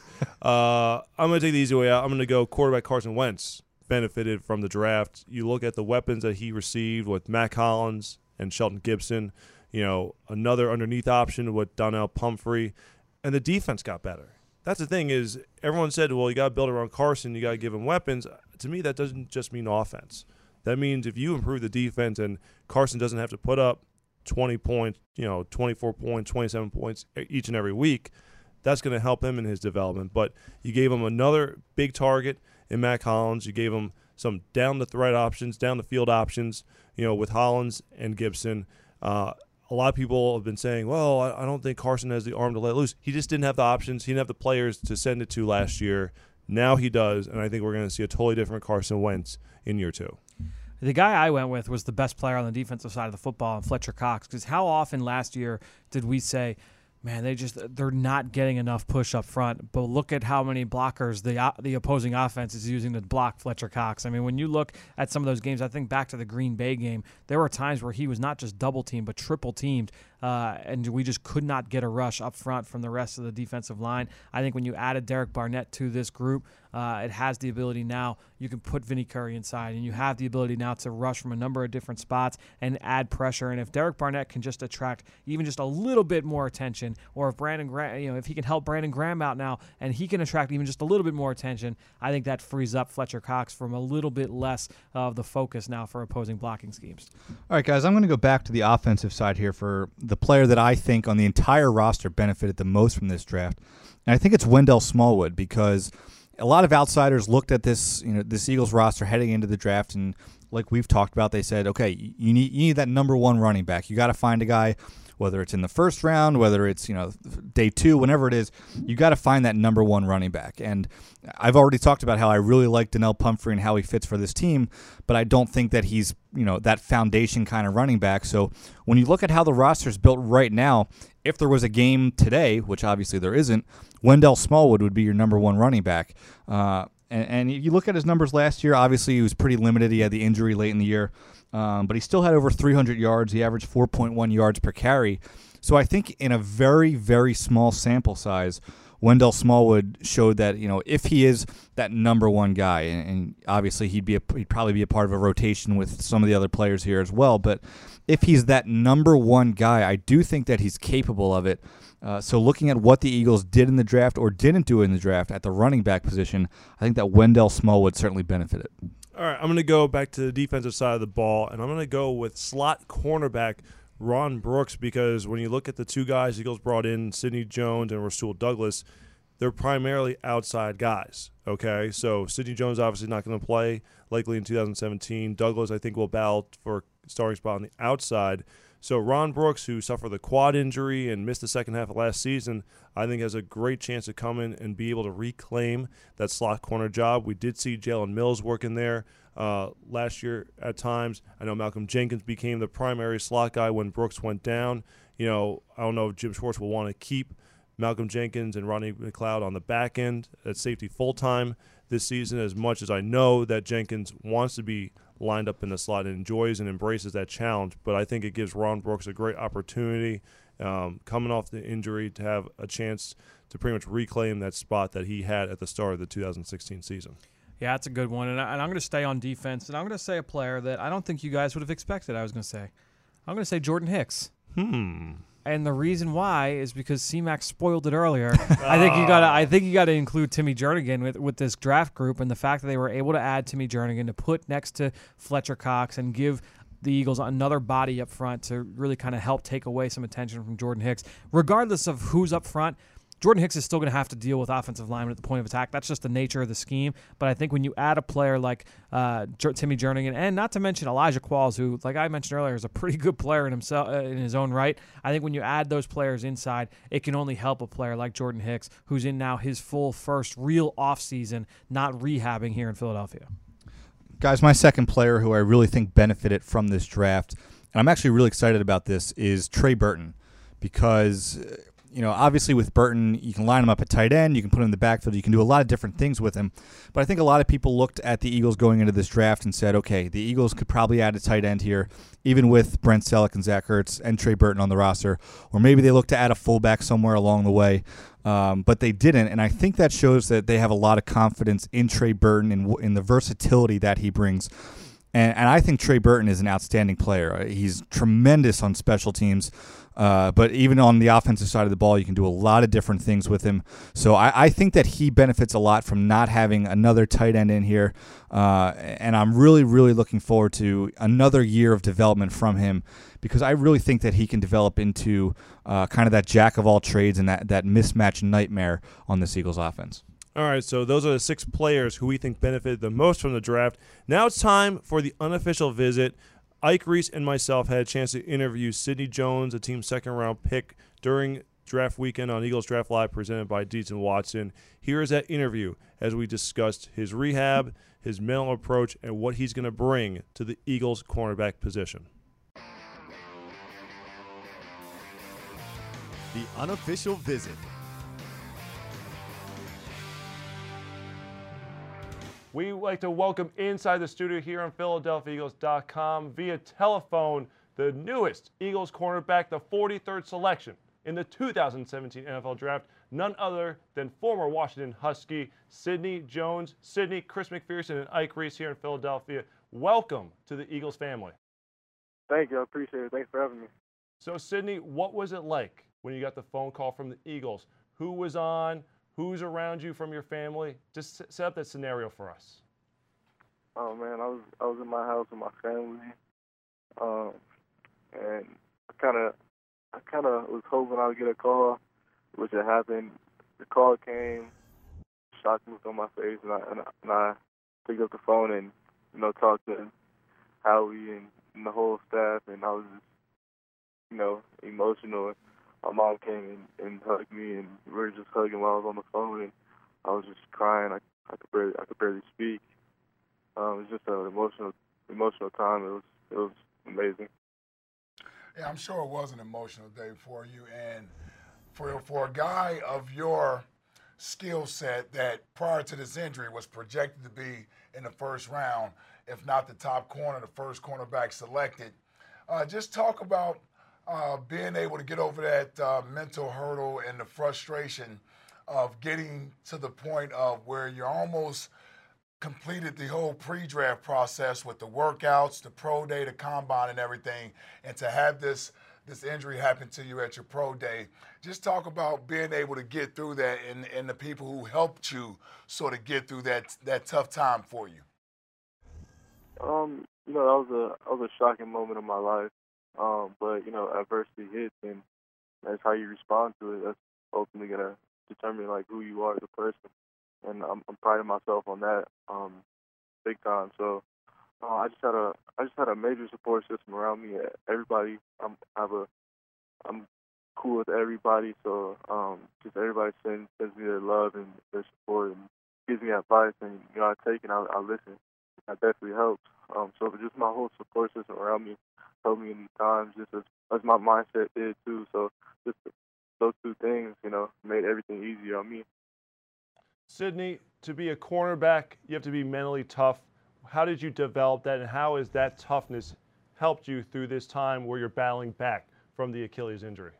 uh, I'm going to take the easy way out. I'm going to go quarterback Carson Wentz benefited from the draft. You look at the weapons that he received with Mac Hollins and Shelton Gibson, you know, another underneath option with Donnell Pumphrey, and the defense got better. That's the thing is everyone said, well, you got to build around Carson, you got to give him weapons. To me, that doesn't just mean offense. That means if you improve the defense and Carson doesn't have to put up twenty points, you know, twenty-four points, twenty-seven points each and every week, that's going to help him in his development. But you gave him another big target in Mac Hollins. You gave him some down-the-thread options, down-the-field options, you know, with Hollins and Gibson. Uh, a lot of people have been saying, well, I, I don't think Carson has the arm to let loose. He just didn't have the options. He didn't have the players to send it to last year. Now he does, and I think we're going to see a totally different Carson Wentz in year two. The guy I went with was the best player on the defensive side of the football, Fletcher Cox, because how often last year did we say, man, they just they're not getting enough push up front. But look at how many blockers the uh, the opposing offense is using to block Fletcher Cox. I mean, when you look at some of those games, I think back to the Green Bay game, there were times where he was not just double teamed but triple teamed, uh, and we just could not get a rush up front from the rest of the defensive line. I think when you added Derek Barnett to this group, uh, it has the ability now. You can put Vinny Curry inside, and you have the ability now to rush from a number of different spots and add pressure. And if Derek Barnett can just attract even just a little bit more attention, or if Brandon Graham, you know, if he can help Brandon Graham out now, and he can attract even just a little bit more attention, I think that frees up Fletcher Cox from a little bit less of the focus now for opposing blocking schemes. All right, guys, I'm going to go back to the offensive side here for the player that I think on the entire roster benefited the most from this draft, and I think it's Wendell Smallwood, because a lot of outsiders looked at this, you know, this Eagles roster heading into the draft, and like we've talked about, they said, okay, you need you need that number one running back. You got to find a guy, whether it's in the first round, whether it's, you know, day two, whenever it is, you got to find that number one running back. And I've already talked about how I really like Donnell Pumphrey and how he fits for this team, but I don't think that he's, you know, that foundation kind of running back. So when you look at how the roster is built right now, if there was a game today, which obviously there isn't, Wendell Smallwood would be your number one running back. Uh, and, and you look at his numbers last year, obviously he was pretty limited. He had the injury late in the year. Um, but he still had over three hundred yards. He averaged four point one yards per carry. So I think in a very, very small sample size, Wendell Smallwood showed that, you know, if he is that number one guy, and, and obviously he'd be a, he'd probably be a part of a rotation with some of the other players here as well. But if he's that number one guy, I do think that he's capable of it. Uh, so looking at what the Eagles did in the draft or didn't do in the draft at the running back position, I think that Wendell Smallwood certainly benefited. All right, I'm going to go back to the defensive side of the ball, and I'm going to go with slot cornerback Ron Brooks, because when you look at the two guys the Eagles brought in, Sidney Jones and Rasul Douglas, they're primarily outside guys, okay? So Sidney Jones obviously not going to play likely in two thousand seventeen. Douglas, I think, will battle for a starting spot on the outside. So Ron Brooks, who suffered the quad injury and missed the second half of last season, I think has a great chance to come in and be able to reclaim that slot corner job. We did see Jalen Mills working there uh, last year at times. I know Malcolm Jenkins became the primary slot guy when Brooks went down. You know, I don't know if Jim Schwartz will want to keep Malcolm Jenkins and Rodney McLeod on the back end at safety full-time this season, as much as I know that Jenkins wants to be lined up in the slot and enjoys and embraces that challenge. But I think it gives Ron Brooks a great opportunity um, coming off the injury to have a chance to pretty much reclaim that spot that he had at the start of the two thousand sixteen season. Yeah, that's a good one. And, I, and I'm going to stay on defense, and I'm going to say a player that I don't think you guys would have expected I was going to say. I'm going to say Jordan Hicks. Hmm. And the reason why is because C-Mac spoiled it earlier. I think you got. I think you got to include Timmy Jernigan with, with this draft group, and the fact that they were able to add Timmy Jernigan to put next to Fletcher Cox and give the Eagles another body up front to really kind of help take away some attention from Jordan Hicks. Regardless of who's up front, Jordan Hicks is still going to have to deal with offensive linemen at the point of attack. That's just the nature of the scheme. But I think when you add a player like uh, J- Timmy Jernigan, and not to mention Elijah Qualls, who, like I mentioned earlier, is a pretty good player in himself uh, in his own right. I think when you add those players inside, it can only help a player like Jordan Hicks, who's in now his full first real offseason, not rehabbing here in Philadelphia. Guys, my second player who I really think benefited from this draft, and I'm actually really excited about this, is Trey Burton, because you know, obviously with Burton, you can line him up at tight end, you can put him in the backfield, you can do a lot of different things with him. But I think a lot of people looked at the Eagles going into this draft and said, okay, the Eagles could probably add a tight end here, even with Brent Selleck and Zach Ertz and Trey Burton on the roster. Or maybe they looked to add a fullback somewhere along the way. Um, but they didn't, and I think that shows that they have a lot of confidence in Trey Burton and in, in the versatility that he brings. And, and I think Trey Burton is an outstanding player. He's tremendous on special teams, uh, but even on the offensive side of the ball, you can do a lot of different things with him. So I, I think that he benefits a lot from not having another tight end in here, uh, and I'm really, really looking forward to another year of development from him, because I really think that he can develop into uh, kind of that jack of all trades and that, that mismatch nightmare on this Eagles offense. All right, so those are the six players who we think benefited the most from the draft. Now it's time for the unofficial visit. Ike Reese and myself had a chance to interview Sidney Jones, a team's second-round pick, during draft weekend on Eagles Draft Live presented by Dietz and Watson. Here is that interview as we discussed his rehab, his mental approach, and what he's going to bring to the Eagles cornerback position. The unofficial visit. We would like to welcome inside the studio here on Philadelphia Eagles dot com via telephone the newest Eagles cornerback, the forty-third selection in the two thousand seventeen N F L Draft, none other than former Washington Husky Sidney Jones. Sidney, Chris McPherson, and Ike Reese here in Philadelphia. Welcome to the Eagles family. Thank you. I appreciate it. Thanks for having me. So, Sidney, what was it like when you got the phone call from the Eagles? Who was on? Who's around you from your family? Just set up that scenario for us. Oh man, I was I was in my house with my family, um, and I kind of I kind of was hoping I would get a call, which had happened. The call came, shock moved on my face, and I, and I and I picked up the phone and you know talked to Howie and, and the whole staff, and I was just you know emotional. My mom came and, and hugged me, and we were just hugging while I was on the phone, and I was just crying. I, I could barely, I could barely speak. Um, it was just an emotional, emotional time. It was, it was amazing. Yeah, I'm sure it was an emotional day for you, and for for a guy of your skill set that prior to this injury was projected to be in the first round, if not the top corner, the first cornerback selected. Uh, just talk about. Uh, being able to get over that uh, mental hurdle and the frustration of getting to the point of where you're almost completed the whole pre-draft process with the workouts, the pro day, the combine, and everything, and to have this this injury happen to you at your pro day. Just talk about being able to get through that and, and the people who helped you sort of get through that that tough time for you. Um, you know, that was a that was a shocking moment in my life. Um, but, you know, adversity hits, and that's how you respond to it. That's ultimately going to determine, like, who you are as a person. And I'm, I'm priding myself on that um, big time. So uh, I just had a I just had a major support system around me. Everybody, I'm, I have a, I'm cool with everybody. So um, just everybody sends, sends me their love and their support and gives me advice. And, you know, I take and I, I listen. That definitely helps. Um, so just my whole support system around me helped me in these times, just as, as my mindset did too. So just those two things, you know, made everything easier on me. Sidney, to be a cornerback, you have to be mentally tough. How did you develop that, and how has that toughness helped you through this time where you're battling back from the Achilles injury?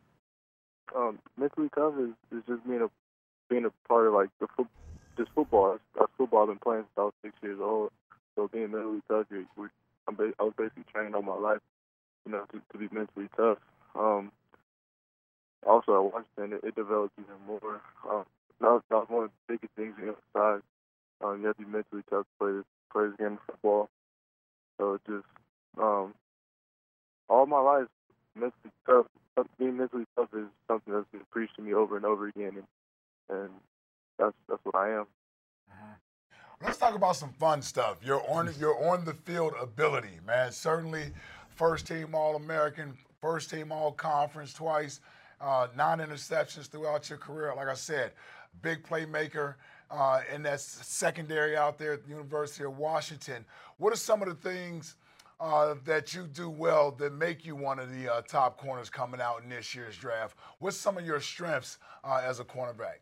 Um, mentally tough is, is just being a being a part of like the fo- just football. That's, that's football I've been playing since I was six years old. So being mentally tough, you, we, I'm ba- I was basically trained all my life, you know, to, to be mentally tough. Um, also at Washington, it, it developed even more. Um, that, was, that was one of the biggest things you emphasize. Um, you have to be mentally tough to play this, play this game of football. So it just, um, all my life, mentally tough, being mentally tough is something that's been preached to me over and over again, and, and that's that's what I am. Mm-hmm. Let's talk about some fun stuff. You're on you're on the field ability, man. Certainly, first team All-American, first team All-Conference twice, uh, nine interceptions throughout your career. Like I said, big playmaker uh, in that secondary out there at the University of Washington. What are some of the things uh, that you do well that make you one of the uh, top corners coming out in this year's draft? What's some of your strengths uh, as a cornerback?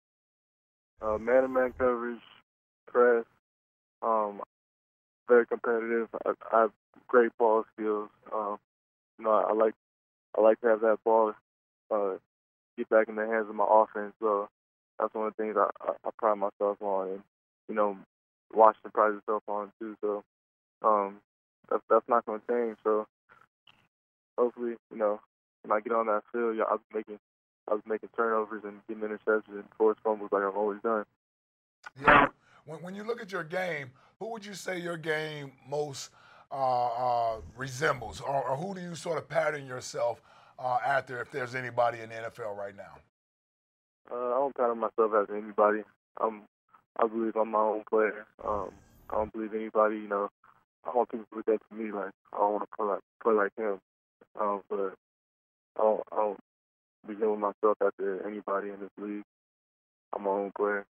Uh, man-to-man coverage, press, um, very competitive. I, I have great ball skills. Um, you know, I, I like I like to have that ball uh, get back in the hands of my offense. So that's one of the things I, I, I pride myself on, and you know, Washington prides itself on too. So um, that's that's not going to change. So hopefully, you know, when I get on that field, I'll be making I was making turnovers and getting interceptions and forced fumbles like I've always done. Yeah. When when you look at your game, who would you say your game most uh, uh, resembles, or, or who do you sort of pattern yourself uh, after? If there's anybody in the N F L right now. Uh, I don't pattern myself after anybody. I'm, I believe I'm my own player. Um, I don't believe anybody, you know, I want people to look at me like I don't want to play like, play like him. Um, but I don't, I don't begin with myself after anybody in this league. I'm my own player.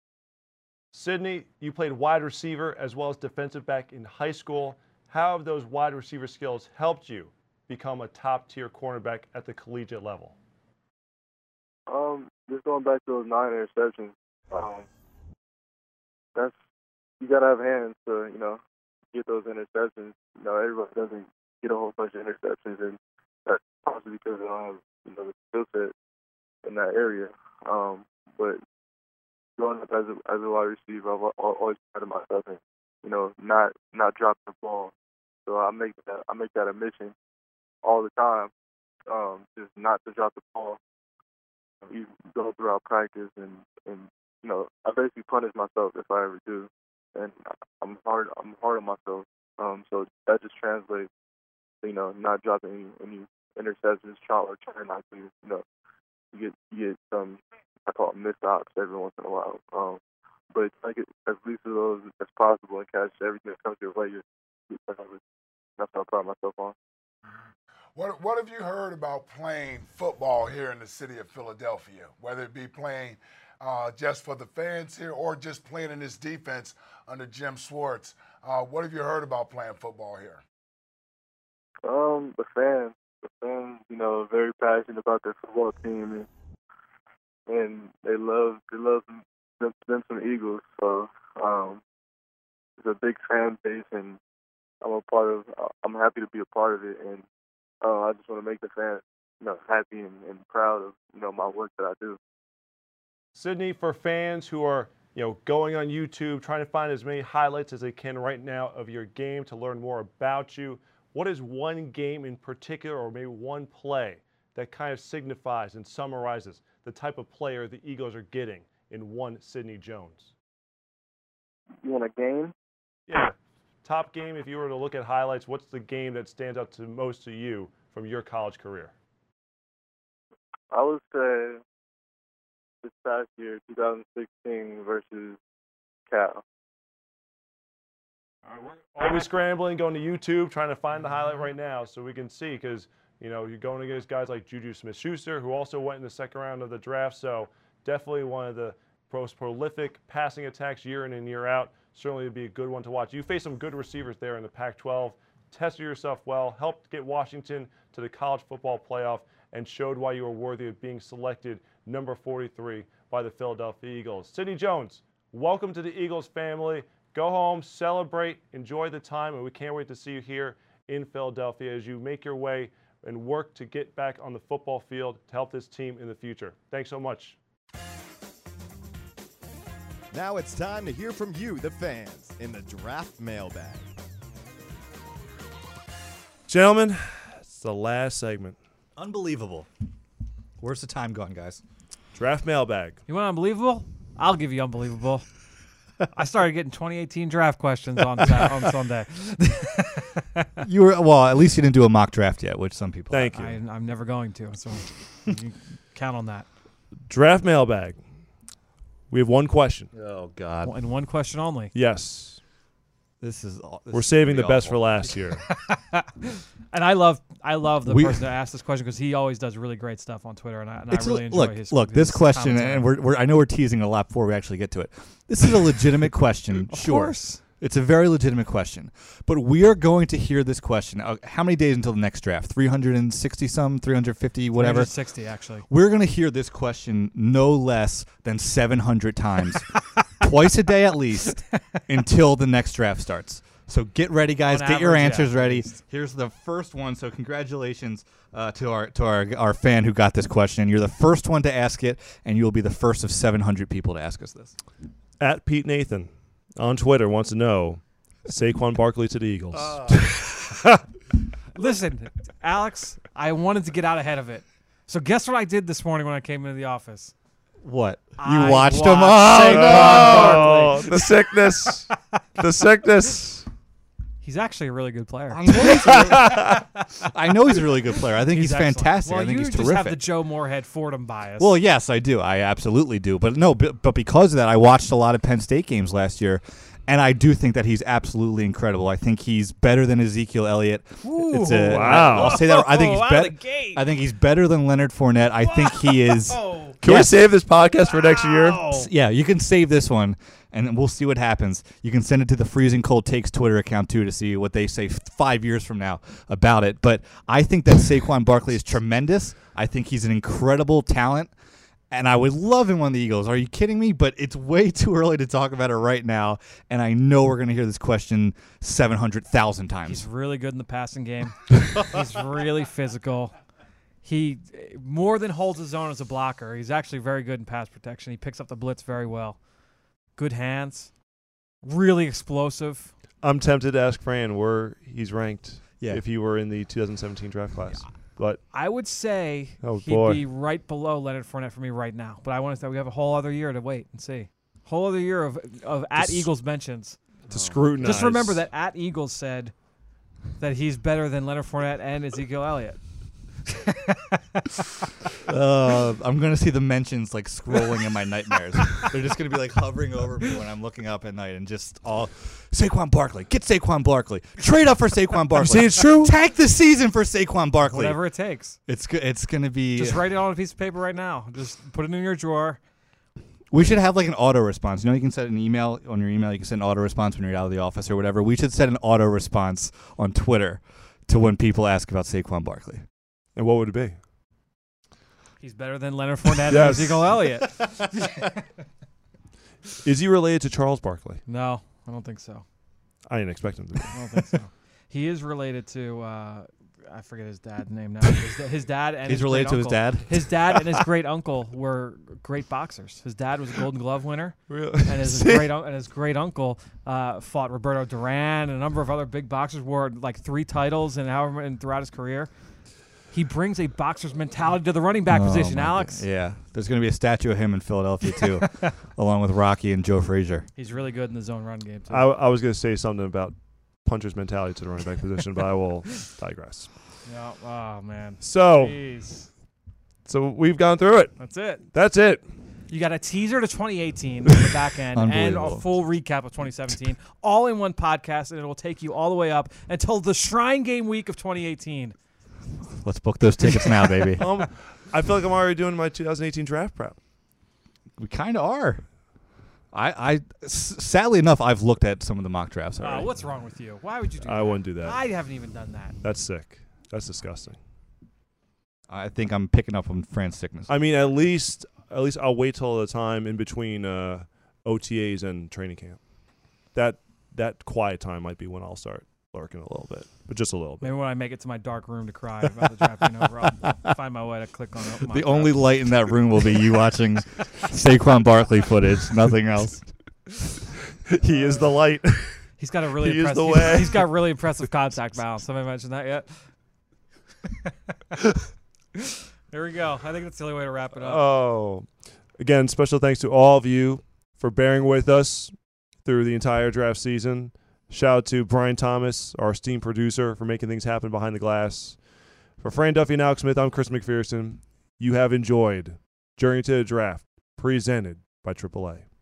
Sidney, you played wide receiver as well as defensive back in high school. How have those wide receiver skills helped you become a top-tier cornerback at the collegiate level? Um, just going back to those nine interceptions, um, that's you gotta have hands to, you know, get those interceptions. You know, everybody doesn't get a whole bunch of interceptions, and that's possibly because they don't have, you know, the skill set in that area. Um, but growing up as a as a wide receiver, I've al- always prided myself in, you know, not not dropping the ball. So I make that I make that a mission all the time, um, just not to drop the ball. You go throughout practice, and, and you know, I basically punish myself if I ever do, and I'm hard I'm hard on myself. Um, so that just translates to, you know, not dropping any, any interceptions, trying or trying not to. You know, you get you get some, I call it missed ops every once in a while. Um, but like it, as least of those as possible and catch everything that comes your way. You're, that's what I pride myself on. What What have you heard about playing football here in the city of Philadelphia? Whether it be playing uh, just for the fans here or just playing in this defense under Jim Schwartz. Uh, what have you heard about playing football here? Um, the fans, the fans, you know, are very passionate about their football team, and, and they love they love them, them some Eagles. So um, it's a big fan base, and I'm a part of. I'm happy to be a part of it, and uh, I just want to make the fans, you know, happy and, and proud of, you know, my work that I do. Sidney, for fans who are, you know, going on YouTube, trying to find as many highlights as they can right now of your game to learn more about you, what is one game in particular, or maybe one play, that kind of signifies and summarizes the type of player the Eagles are getting in one Sidney Jones? You want a game? Yeah. Top game, if you were to look at highlights, what's the game that stands out to most to you from your college career? I would say this past year, two thousand sixteen versus Cal. Always scrambling, going to YouTube, trying to find the highlight right now so we can see, because, you know, you're going against guys like Juju Smith-Schuster, who also went in the second round of the draft, so definitely one of the most prolific passing attacks year in and year out. Certainly would be a good one to watch. You faced some good receivers there in the Pac twelve, tested yourself well, helped get Washington to the college football playoff, and showed why you were worthy of being selected number forty-three by the Philadelphia Eagles. Sidney Jones, welcome to the Eagles family. Go home, celebrate, enjoy the time, and we can't wait to see you here in Philadelphia as you make your way and work to get back on the football field to help this team in the future. Thanks so much. Now it's time to hear from you, the fans, in the Draft Mailbag. Gentlemen, it's the last segment. Unbelievable. Where's the time gone, guys? Draft Mailbag. You want unbelievable? I'll give you unbelievable. I started getting twenty eighteen draft questions on on Sunday. You were well. At least you didn't do a mock draft yet, which some people. Thank have. you. I, I'm never going to, so you can count on that. Draft Mailbag. We have one question. Oh God. And one question only. Yes. This is. This We're is saving the pretty best awful. for last year. And I love I love the We- person that asked this question because he always does really great stuff on Twitter, and I, and I It's a- really enjoy look, his look. his This question, commentary. and we're, we're I know we're teasing a lot before we actually get to it. This is a legitimate question. Of Sure. course. It's a very legitimate question. But we are going to hear this question. Uh, how many days until the next draft? three hundred sixty some, three hundred fifty, whatever? three hundred sixty, actually. We're going to hear this question no less than seven hundred times, twice a day at least, until the next draft starts. So get ready, guys. On Get your average, answers yeah, at ready. least. Here's the first one. So congratulations uh, to our to our our fan who got this question. You're the first one to ask it, and you'll be the first of seven hundred people to ask us this. At Pete Nathan on Twitter wants to know Saquon Barkley to the Eagles. Uh. Listen, Alex, I wanted to get out ahead of it. So guess what I did this morning when I came into the office? What? You I watched watched him? Oh, Saquon Oh, Barkley. the sickness. The sickness. He's actually a really good player. I know he's a really, I know he's a really good player. I think he's, excellent. fantastic. Well, I think you he's just terrific. have the Joe Moorhead Fordham bias. Well, yes, I do. I absolutely do. But no, but, but because of that, I watched a lot of Penn State games last year, and I do think that he's absolutely incredible. I think he's better than Ezekiel Elliott. Ooh, It's a, wow. I'll say that. I think he's Out of the better. gate. I think he's better than Leonard Fournette. I think he is. Oh, Can Yes. we save this podcast for next year? wow. Yeah, you can save this one, and we'll see what happens. You can send it to the Freezing Cold Takes Twitter account, too, to see what they say f- five years from now about it. But I think that Saquon Barkley is tremendous. I think he's an incredible talent, and I would love him on the Eagles. Are you kidding me? But it's way too early to talk about it right now, and I know we're going to hear this question seven hundred thousand times. He's really good in the passing game. He's really physical. He more than holds his own as a blocker. He's actually very good in pass protection. He picks up the blitz very well. Good hands. Really explosive. I'm tempted to ask Fran where he's ranked Yeah. if he were in the two thousand seventeen draft class. But I would say Oh, he'd boy. be right below Leonard Fournette for me right now. But I want to say we have a whole other year to wait and see. Whole other year of of at Just- Eagles mentions. to scrutinize. Just remember that at Eagles said that he's better than Leonard Fournette and Ezekiel Elliott. Uh, I'm gonna see the mentions like scrolling in my nightmares. They're just gonna be like hovering over me when I'm looking up at night, and just all Saquon Barkley, get Saquon Barkley, trade up for Saquon Barkley. say it's true? Tank the season for Saquon Barkley. Whatever it takes. It's go- it's gonna be. Just write it on a piece of paper right now. Just put it in your drawer. We should have like an auto response. You know, you can send an email on your email. You can send an auto response when you're out of the office or whatever. We should set an auto response on Twitter to when people ask about Saquon Barkley. And what would it be? He's better than Leonard Fournette Yes. and Ezekiel Elliott. Is he related to Charles Barkley? No, I don't think so. I didn't expect him to be. I don't think so. He is related to, uh, I forget his dad's name now. His, da- his dad and He's his related to his great-uncle- dad. His dad and his great uncle were great boxers. His dad was a Golden Glove winner, Really? and his great un- and his great uncle uh, fought Roberto Duran and a number of other big boxers. Wore like three titles and however and throughout his career. He brings a boxer's mentality to the running back Oh, position, my Alex. God. Yeah. There's going to be a statue of him in Philadelphia, too, along with Rocky and Joe Frazier. He's really good in the zone run game too. I, I was going to say something about puncher's mentality to the running back position, but I will digress. Yeah. Oh man. So, Jeez. so we've gone through it. That's it. That's it. You got a teaser to twenty eighteen on the back end and a Unbelievable. full recap of twenty seventeen, all in one podcast, and it will take you all the way up until the Shrine Game week of twenty eighteen. Let's book those tickets now, baby. Um, I feel like I'm already doing my two thousand eighteen draft prep. We kind of are. I, I, s- sadly enough, I've looked at some of the mock drafts Uh, already. what's wrong with you? Why would you do that? I wouldn't do that. I haven't even done that. That's sick. That's disgusting. I think I'm picking up on Fran's sickness. I mean, at least at least I'll wait till the time in between uh, O T As and training camp. That that quiet time might be when I'll start lurking a little bit, but just a little bit. Maybe when I make it to my dark room to cry about the draft being over, I'll, I'll find my way to click on it. the only light in that room will be you watching Saquon Barkley footage, nothing else. He is the light. He's got a really He is impressive. the he's- way. he's got really impressive contact balance. Somebody mentioned that yet? There we go. I think that's the only way to wrap it up. Oh, again, special thanks to all of you for bearing with us through the entire draft season. Shout out to Brian Thomas, our esteemed producer, for making things happen behind the glass. For Fran Duffy and Alex Smith, I'm Chris McPherson. You have enjoyed Journey to the Draft, presented by triple A.